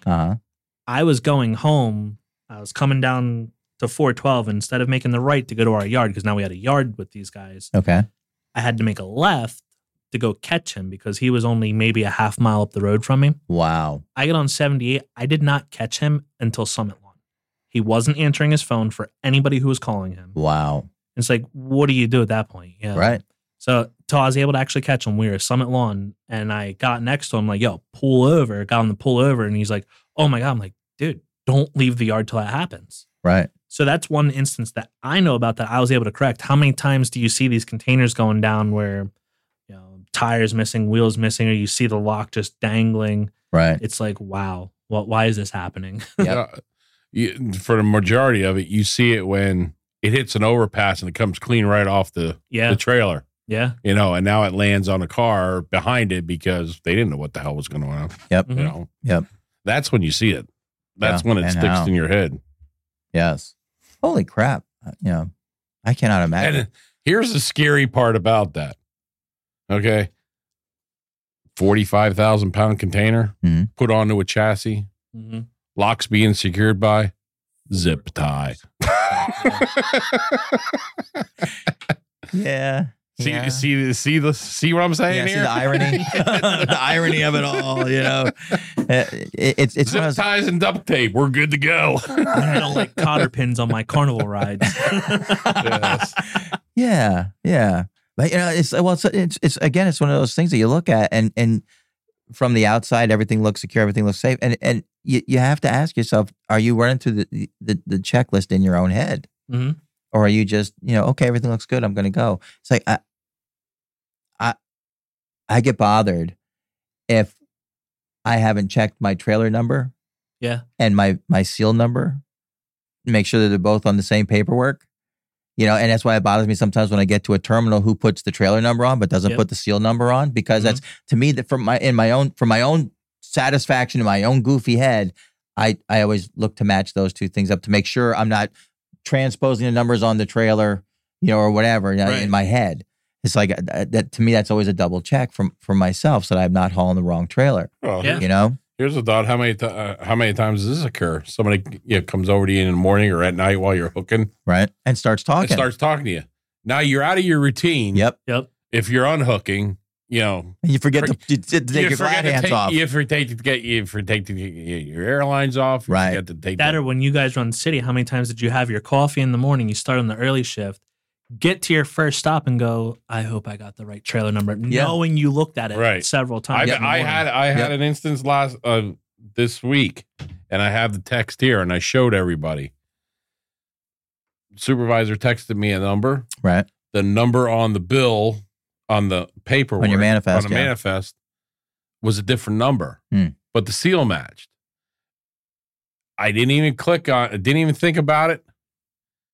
I was going home. I was coming down to 412. And instead of making the right to go to our yard, because now we had a yard with these guys. Okay. I had to make a left to go catch him because he was only maybe a half mile up the road from me. Wow. I get on 78. I did not catch him until Summit Lawn. He wasn't answering his phone for anybody who was calling him. Wow. It's like, what do you do at that point? Right. So till I was able to actually catch him, we were at Summit Lawn, and I got next to him like, yo, pull over. Got him to pull over, and he's like, oh my God. I'm like, dude, don't leave the yard till that happens. Right. So that's one instance that I know about that I was able to correct. How many times do you see these containers going down where, tires missing, wheels missing, or you see the lock just dangling? Right. It's like, wow, why is this happening? For the majority of it, you see it when it hits an overpass and it comes clean right off the trailer. Yeah. And now it lands on a car behind it because they didn't know what the hell was going on. Yep. Yep. That's when you see it. That's when it sticks in your head. Yes. Holy crap. I cannot imagine. And here's the scary part about that. Okay. 45,000 pound container put onto a chassis. Locks being secured by zip tie. Yeah. See what I'm saying here? See the irony, the irony of it all. It's zip ties and duct tape. We're good to go. I don't like cotter pins on my carnival rides. Yes. Yeah. But it's again, it's one of those things that you look at and from the outside, everything looks secure, everything looks safe, and you have to ask yourself: are you running through the checklist in your own head, or are you just okay, everything looks good, I'm going to go? It's like I get bothered if I haven't checked my trailer number, and my seal number, make sure that they're both on the same paperwork. And that's why it bothers me sometimes when I get to a terminal who puts the trailer number on but doesn't put the seal number on, because that's, to me, that for my own satisfaction in my own goofy head, I always look to match those two things up to make sure I'm not transposing the numbers on the trailer, or whatever in my head. It's like that to me. That's always a double check for myself so that I'm not hauling the wrong trailer. Here's a thought: how many times does this occur? Somebody comes over to you in the morning or at night while you're hooking, right, and starts talking to you. Now you're out of your routine. Yep. If you're unhooking, and you forget to take your glad hands off. You forget to get your airlines off. Right. You have to take that. Or when you guys run city, how many times did you have your coffee in the morning? You start on the early shift, get to your first stop, and go, I hope I got the right trailer number, knowing you looked at it several times. I had an instance this week, and I have the text here, and I showed everybody. Supervisor texted me a number. Right. The number on the bill, on the paperwork, on your manifest, manifest was a different number, but the seal matched. I didn't even click on it, didn't even think about it.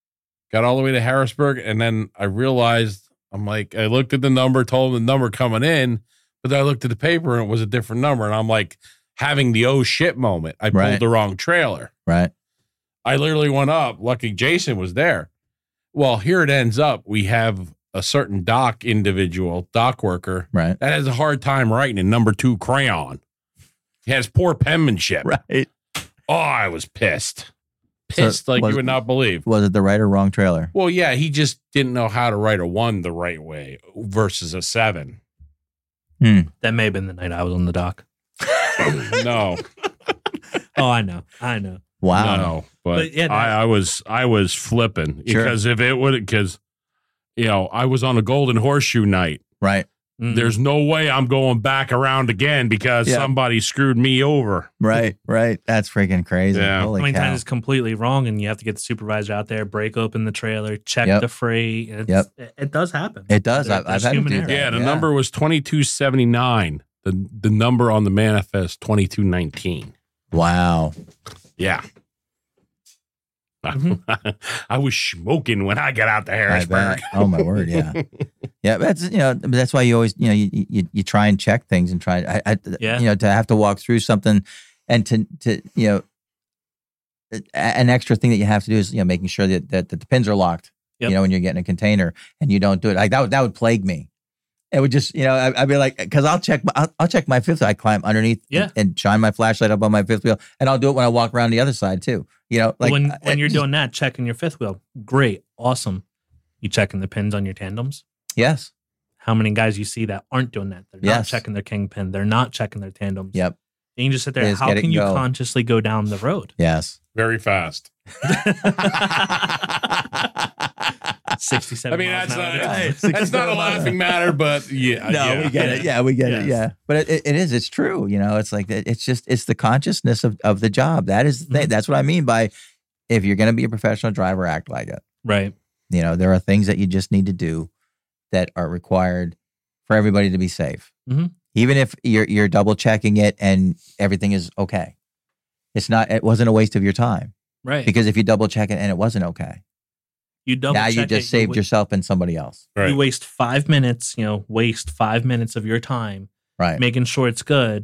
got all the way to Harrisburg, and then I realized, I'm like, I looked at the number, told them the number coming in, but then I looked at the paper and it was a different number, and I'm like having the oh shit moment. I pulled the wrong trailer. Right. I literally went up. Lucky Jason was there. Well, here it ends up. We have a certain dock worker, right, that has a hard time writing in number 2 crayon. He has poor penmanship. Right. Oh, I was pissed. Pissed like you would not believe. Was it the right or wrong trailer? Well, yeah, he just didn't know how to write a 1 the right way versus a 7. That may have been the night I was on the dock. No. Oh, I know. Wow. No, but yeah, I was flipping because if it would, because I was on a Golden Horseshoe night. Right. Mm-hmm. There's no way I'm going back around again because somebody screwed me over. Right. That's freaking crazy. Yeah. Holy how many cow. times it's completely wrong, and you have to get the supervisor out there, break open the trailer, check the freight. It does happen. It does. I've had to do that. Yeah, the number was 2279. The number on the manifest 2219. Wow. Yeah. I was smoking when I got out to Harrisburg. Oh my word, yeah. Yeah, that's why you always you try and check things and try to have to walk through something and to an extra thing that you have to do is making sure that the pins are locked. Yep. When you're getting a container and you don't do it, like that would plague me. It would just, I'd be like, because I'll check my fifth wheel. I climb underneath and shine my flashlight up on my fifth wheel, and I'll do it when I walk around the other side too. When you're doing that, checking your fifth wheel, great, awesome. You checking the pins on your tandems? Yes. How many guys you see that aren't doing that? They're not checking their kingpin. They're not checking their tandems. Yep. And you can just sit there. How can you consciously go down the road? Yes. Very fast. 67. I mean, that's not a laughing matter, but yeah. No, we get it. Yeah, we get it. Yeah, but it is. It's true. It's like it's the consciousness of the job. That is the thing. That's what I mean by if you're going to be a professional driver, act like it. Right. There are things that you just need to do that are required for everybody to be safe. Mm-hmm. Even if you're double checking it and everything is okay, it wasn't a waste of your time. Right. Because if you double check it and it wasn't okay, you just saved yourself and somebody else. Right. You waste 5 minutes, waste 5 minutes of your time, right, making sure it's good,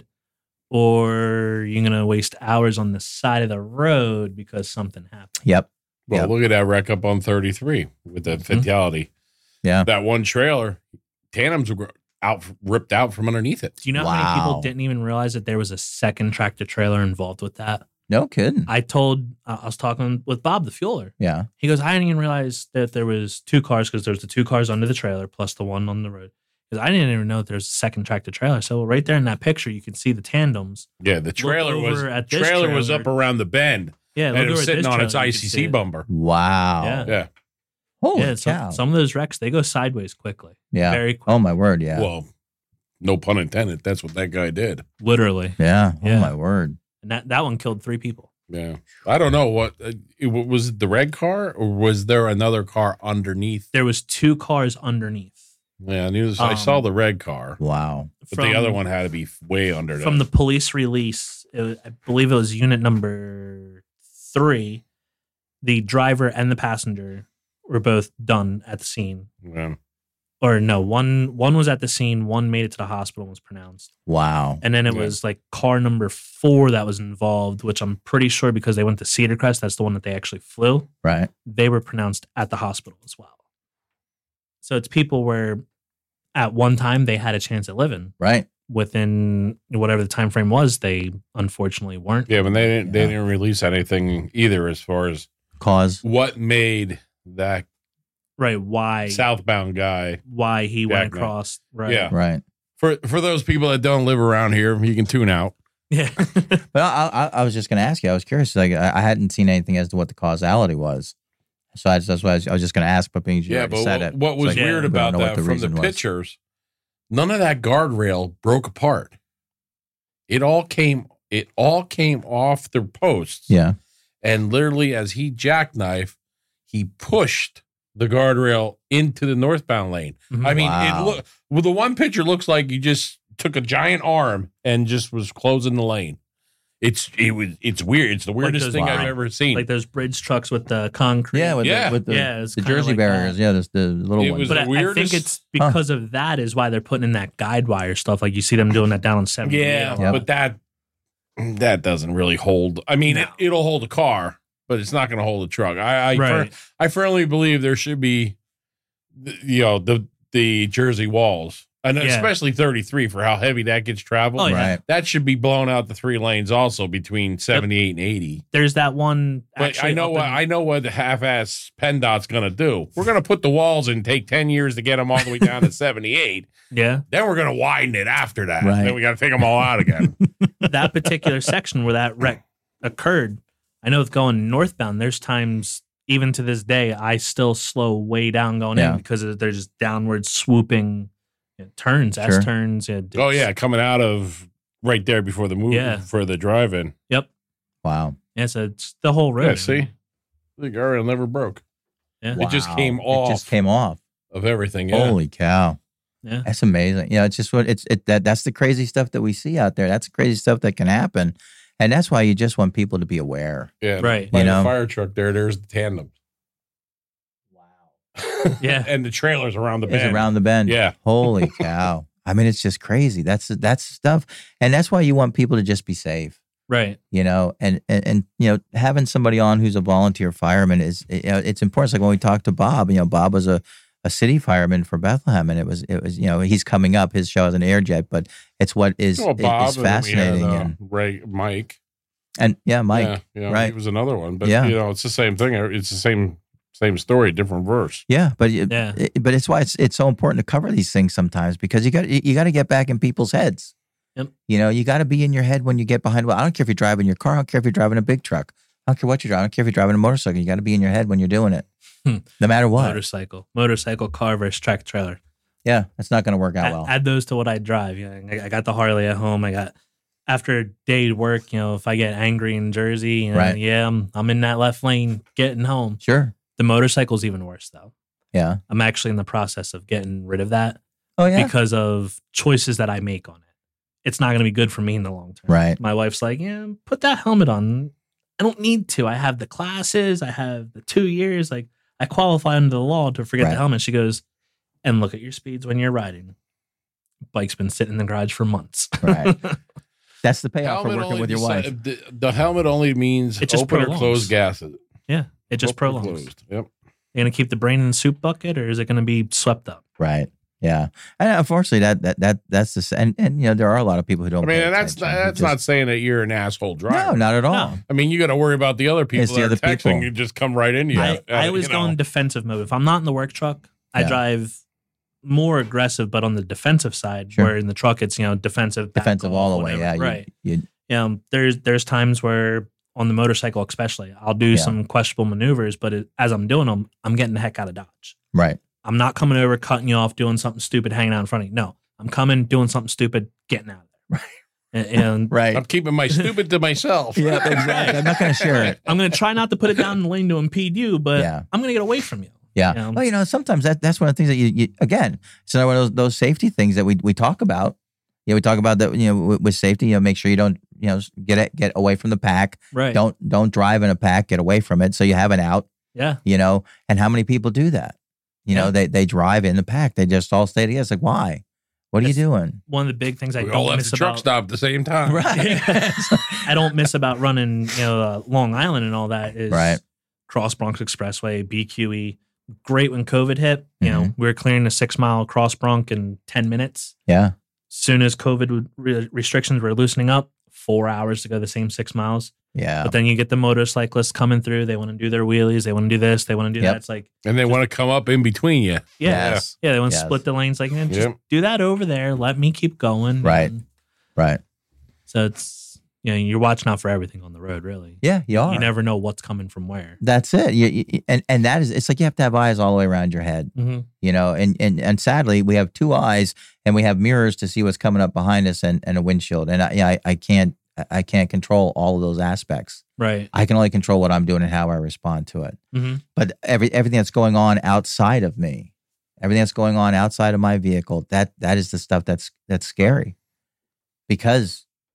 or you're going to waste hours on the side of the road because something happened. Yep. Well, look at that wreck up on 33 with that fatality. Yeah. That one trailer, tandems were ripped out from underneath it. Do you know how many people didn't even realize that there was a second tractor trailer involved with that? No kidding. I was talking with Bob, the fueler. Yeah. He goes, I didn't even realize that there was 2 cars because there's the 2 cars under the trailer plus the one on the road. Because I didn't even know that there's a second tractor trailer. So right there in that picture, you can see the tandems. Yeah, the trailer was up around the bend. Yeah, and it was sitting on its ICC bumper. Wow. Yeah. Holy cow. Some of those wrecks, they go sideways quickly. Yeah. Very quickly. Oh, my word, yeah. Well, no pun intended. That's what that guy did. Literally. Yeah. Oh, my word. And that one killed 3 people. Yeah. I don't know what was it, the red car, or was there another car underneath? There was 2 cars underneath. Yeah, I saw the red car. Wow. But the other one had to be way under. From the police release, I believe it was unit number 3, the driver and the passenger were both done at the scene. Yeah. Or no, one was at the scene, one made it to the hospital and was pronounced. Wow. And then it was like car number 4 that was involved, which I'm pretty sure because they went to Cedar Crest, that's the one that they actually flew. Right. They were pronounced at the hospital as well. So it's people where at one time they had a chance at living. Right. Within whatever the time frame was, they unfortunately weren't. Yeah, but they didn't release anything either as far as cause what made that why southbound guy he went across. Right. Yeah. Right. For those people that don't live around here, you can tune out. Yeah. But I was just going to ask you. I was curious. Like I hadn't seen anything as to what the causality was. So that's why I was just going to ask. But being said it, what was weird about that from the pictures, none of that guardrail broke apart. It all came off the posts. Yeah. And literally, as he jackknifed, he pushed the guardrail into the northbound lane. Mm-hmm. I mean, the one picture looks like you just took a giant arm and just was closing the lane. It's weird. It's the weirdest thing I've ever seen. Like those bridge trucks with the concrete. Yeah, with the Jersey barriers. That. Yeah, the little ones. But I think it's because of that is why they're putting in that guide wire stuff. Like you see them doing that down on 70. Yeah, but that doesn't really hold. I mean, it'll hold a car, but it's not going to hold a truck. I firmly believe there should be, the Jersey walls. And especially 33 for how heavy that gets traveled. Oh, yeah. Right. That should be blown out the 3 lanes also between 78 and 80. There's that one. But I know what the half-ass PennDOT's going to do. We're going to put the walls in, take 10 years to get them all the way down to 78. Yeah. Then we're going to widen it after that. Right. Then we got to take them all out again. That particular section where that wreck occurred, I know with going northbound, there's times, even to this day, I still slow way down going in because there's just downward swooping turns, S turns. Coming out of right there before the move for the drive-in. Yep. Wow. Yeah, so it's the whole road. Yeah, see? The guardrail never broke. Yeah. Wow. It just came off. It just came off of everything. Yeah. Holy cow. Yeah. That's amazing. It's just that's the crazy stuff that we see out there. That's the crazy stuff that can happen. And that's why you just want people to be aware. Yeah. Right. By the fire truck there's the tandem. Yeah, and the trailers around the bend. It's around the bend. Yeah. Holy cow. I mean, it's just crazy. That's stuff. And that's why you want people to just be safe. Right. And having somebody on who's a volunteer fireman is, it's important. It's like when we talked to Bob, Bob was a city fireman for Bethlehem, and it was, he's coming up. His show is an air jet, but it's what is, Bob, is fascinating. And Mike. And Mike. Yeah, right. He was another one. But, it's the same thing. It's the same story, different verse. Yeah, but but it's why it's so important to cover these things sometimes, because you got to get back in people's heads. Yep. You got to be in your head when you get behind. Well, I don't care if you're driving your car. I don't care if you're driving a big truck. I don't care what you're driving. I don't care if you're driving a motorcycle. You got to be in your head when you're doing it, no matter what. Motorcycle, car versus track trailer. Yeah, that's not going to work out well. Add those to what I drive. I got the Harley at home. I got, after a day at work, if I get angry in Jersey, right. I'm in that left lane getting home. Sure. The motorcycle's even worse, though. Yeah. I'm actually in the process of getting rid of that. Oh, yeah. Because of choices that I make on it. It's not going to be good for me in the long term. Right. My wife's like, put that helmet on. I don't need to. I have the classes. I have the 2 years. Like, I qualify under the law to forget the helmet. She goes, and look at your speeds when you're riding. Bike's been sitting in the garage for months. Right. That's the payoff for working with your wife. The helmet only means open or closed gases. Yeah. It just prolongs. Yep. You're going to keep the brain in the soup bucket, or is it going to be swept up? Right. Yeah. And unfortunately, that's the and there are a lot of people who don't. I mean, that's not saying that you're an asshole driver. No, not at all. No. I mean, you got to worry about the other people that are texting. You just come right into you. I always go in defensive mode. If I'm not in the work truck, I drive more aggressive, but on the defensive side. Sure. Where in the truck it's defensive all the way. Yeah. Right. There's times where, on the motorcycle especially, I'll do some questionable maneuvers, but as I'm doing them, I'm getting the heck out of Dodge. Right. I'm not coming over, cutting you off, doing something stupid, hanging out in front of you. No, I'm coming, doing something stupid, getting out of there. Right. And right. I'm keeping my stupid to myself. Yeah, exactly. I'm not going to share it. I'm going to try not to put it down in the lane to impede you, but I'm going to get away from you. Yeah. Well, sometimes that's one of the things that you again, it's another one of those safety things that we talk about. Yeah, we talk about that. With safety, make sure you don't, get away from the pack. Right. Don't drive in a pack. Get away from it, so you have an out. Yeah. And how many people do that? They drive in the pack. They just all stay together. It's like, why? What are you doing? One of the big things I we don't all left miss the truck about stop at the same time. Right. I don't miss about running, Long Island and all that is Cross Bronx Expressway, BQE. Great when COVID hit. We were clearing the 6 mile Cross Bronx in 10 minutes. Yeah. Soon as COVID restrictions were loosening up, 4 hours to go the same 6 miles. Yeah. But then you get the motorcyclists coming through. They want to do their wheelies. They want to do this. They want to do that. It's like, and they want to come up in between you. Yeah. They want to split the lanes. Like, just do that over there. Let me keep going. Right. Right. So it's, you're watching out for everything on the road, really. Yeah, you are. You never know what's coming from where. That's it. And that is, it's like you have to have eyes all the way around your head. Mm-hmm. And sadly, we have 2 eyes and we have mirrors to see what's coming up behind us and a windshield. And I can't control all of those aspects. Right. I can only control what I'm doing and how I respond to it. Mm-hmm. But everything that's going on outside of me, everything that's going on outside of my vehicle, that is the stuff that's scary, because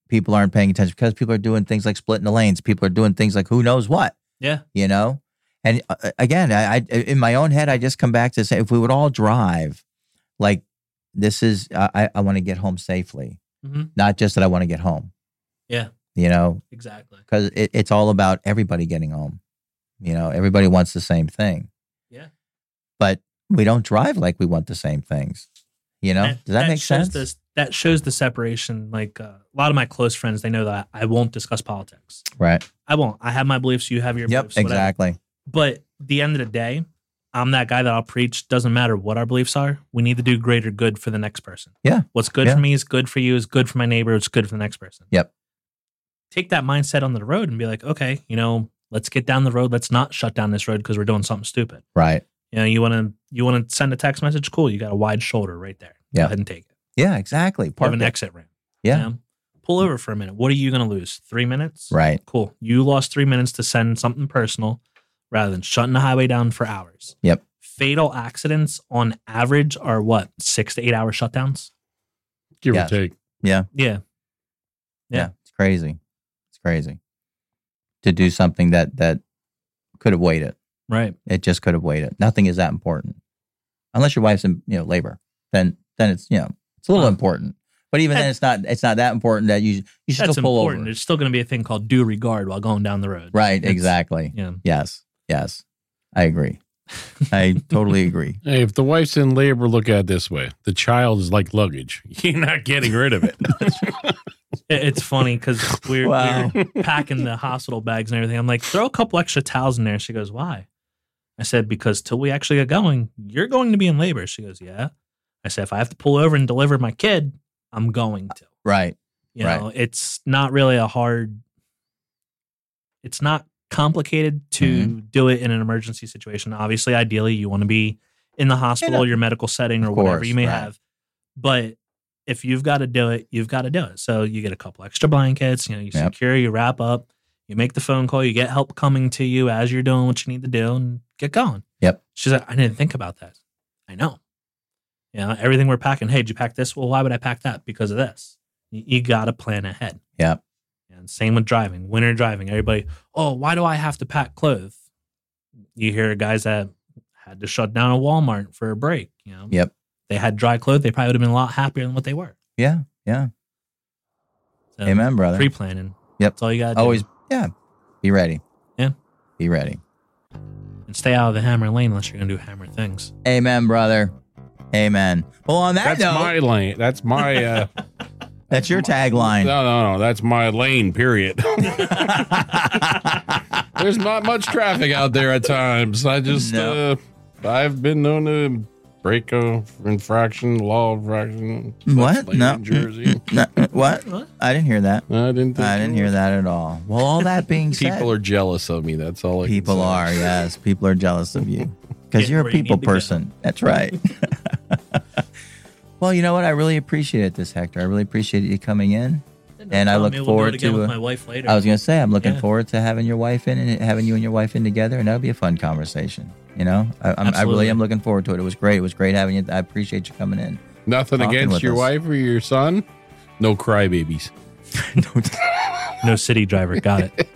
people aren't paying attention because people are doing things like splitting the lanes. People are doing things like who knows what. Yeah. You know? And again, I in my own head, I just come back to say, if we would all drive, like this is, I want to get home safely, not just that I want to get home. Yeah. You know? Exactly. Because it's all about everybody getting home. You know, everybody wants the same thing. Yeah. But we don't drive like we want the same things. You know? Does that make sense? That shows the separation. Like a lot of my close friends, they know that I won't discuss politics. Right. I won't. I have my beliefs. You have your beliefs. Yep, exactly. But at the end of the day, I'm that guy that I'll preach. Doesn't matter what our beliefs are. We need to do greater good for the next person. Yeah. What's good for me is good for you, is good for my neighbor, it's good for the next person. Yep. Take that mindset on the road and be like, okay, you know, let's get down the road. Let's not shut down this road because we're doing something stupid. Right. You know, you want to send a text message? Cool. You got a wide shoulder right there. Yeah. Go ahead and take it. Yeah, exactly. You have an exit ramp. Yeah. You know? Pull over for a minute. What are you going to lose? 3 minutes? Right. Cool. You lost 3 minutes to send something personal rather than shutting the highway down for hours. Yep. Fatal accidents on average are what? 6 to 8 hour shutdowns? Give or take. Yeah. Yeah. It's crazy. It's crazy to do something that could have waited. Right. It just could have waited. Nothing is that important. Unless your wife's in, labor, then it's, it's a little important. But even then, it's not that important that you should still pull over. There's still going to be a thing called due regard while going down the road. Right, exactly. Yeah. Yes. I agree. I totally agree. Hey, if the wife's in labor, look at it this way. The child is like luggage. You're not getting rid of it. It's funny because we're packing the hospital bags and everything. I'm like, throw a couple extra towels in there. She goes, why? I said, because till we actually get going, you're going to be in labor. She goes, yeah. I said, if I have to pull over and deliver my kid, I'm going to. Right. You know, it's not really it's not complicated to do it in an emergency situation. Obviously, ideally, you want to be in the hospital, your medical setting, or whatever you may have. But if you've got to do it, you've got to do it. So you get a couple extra blankets, you secure, you wrap up, you make the phone call, you get help coming to you as you're doing what you need to do and get going. Yep. She's like, I didn't think about that. I know. Everything we're packing. Hey, did you pack this? Well, why would I pack that? Because of this. You got to plan ahead. Yep. And same with driving, winter driving. Everybody, why do I have to pack clothes? You hear guys that had to shut down a Walmart for a break. Yep. They had dry clothes. They probably would have been a lot happier than what they were. Yeah. So, amen, brother. Pre-planning. Yep. That's all you got to do. Always, be ready. Yeah. Be ready. And stay out of the hammer lane unless you're going to do hammer things. Amen, brother. Amen. Well, on that note. That's my lane. That's my... That's your tagline. No. That's my lane, period. There's not much traffic out there at times. I just, I've been known to break a infraction, law infraction. What? No. In Jersey. No. What? I didn't hear that. I didn't hear that at all. Well, all that being said. People are jealous of me. That's all I People are, yes. People are jealous of you. Because you're a people person. That's right. Well, you know what? I really appreciate this, Hector. I really appreciate you coming in. And I look forward to with my wife later. I was going to say, I'm looking forward to having your wife in and having you and your wife in together. And that'll be a fun conversation. I really am looking forward to it. It was great. It was great having you. I appreciate you coming in. Nothing against your wife or your son. No crybabies. No city driver. Got it.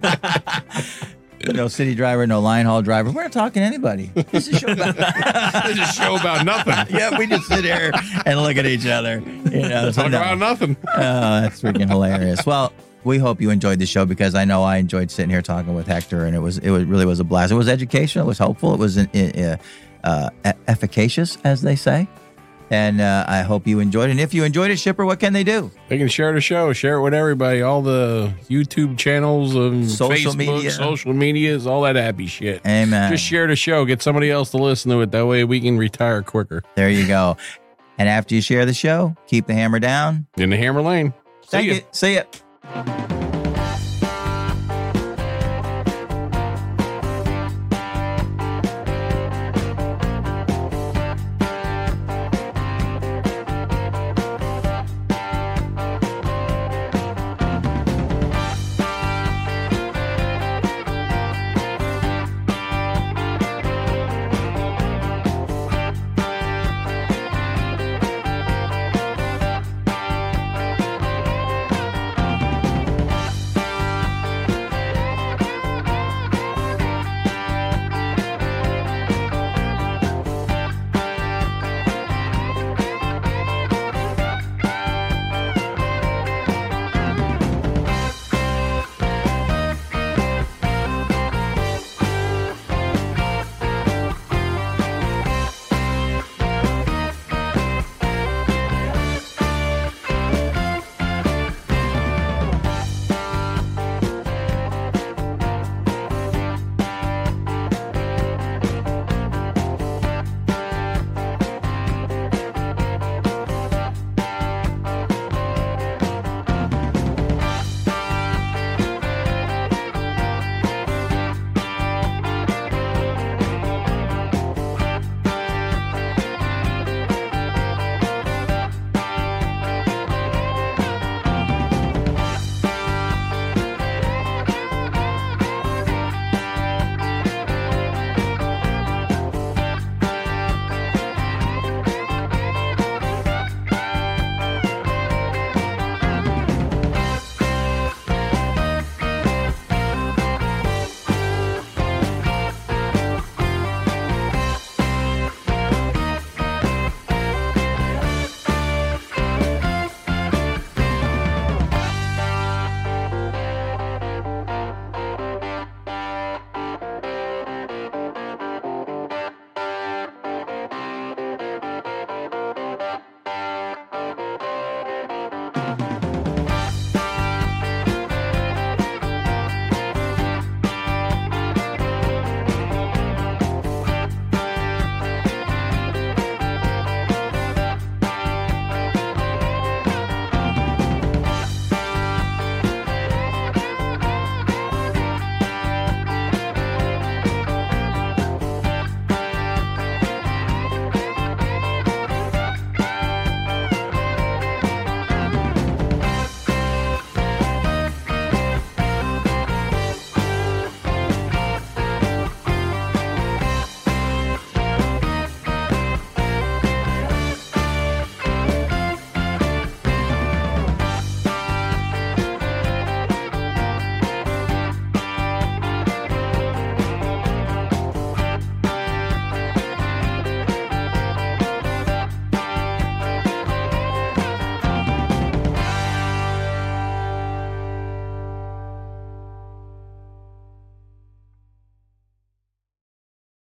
No city driver, no line haul driver. We're not talking to anybody. This is a show about this is a show about nothing. Yeah, we just sit here and look at each other. Talk about nothing. Oh, that's freaking hilarious. Well, we hope you enjoyed the show because I know I enjoyed sitting here talking with Hector, and it really was a blast. It was educational. It was helpful. It was efficacious, as they say. And I hope you enjoyed it. And if you enjoyed it, Shipper, what can they do? They can share the show. Share it with everybody. All the YouTube channels and social medias, all that happy shit. Amen. Just share the show. Get somebody else to listen to it. That way we can retire quicker. There you go. And after you share the show, keep the hammer down. In the hammer lane. See ya.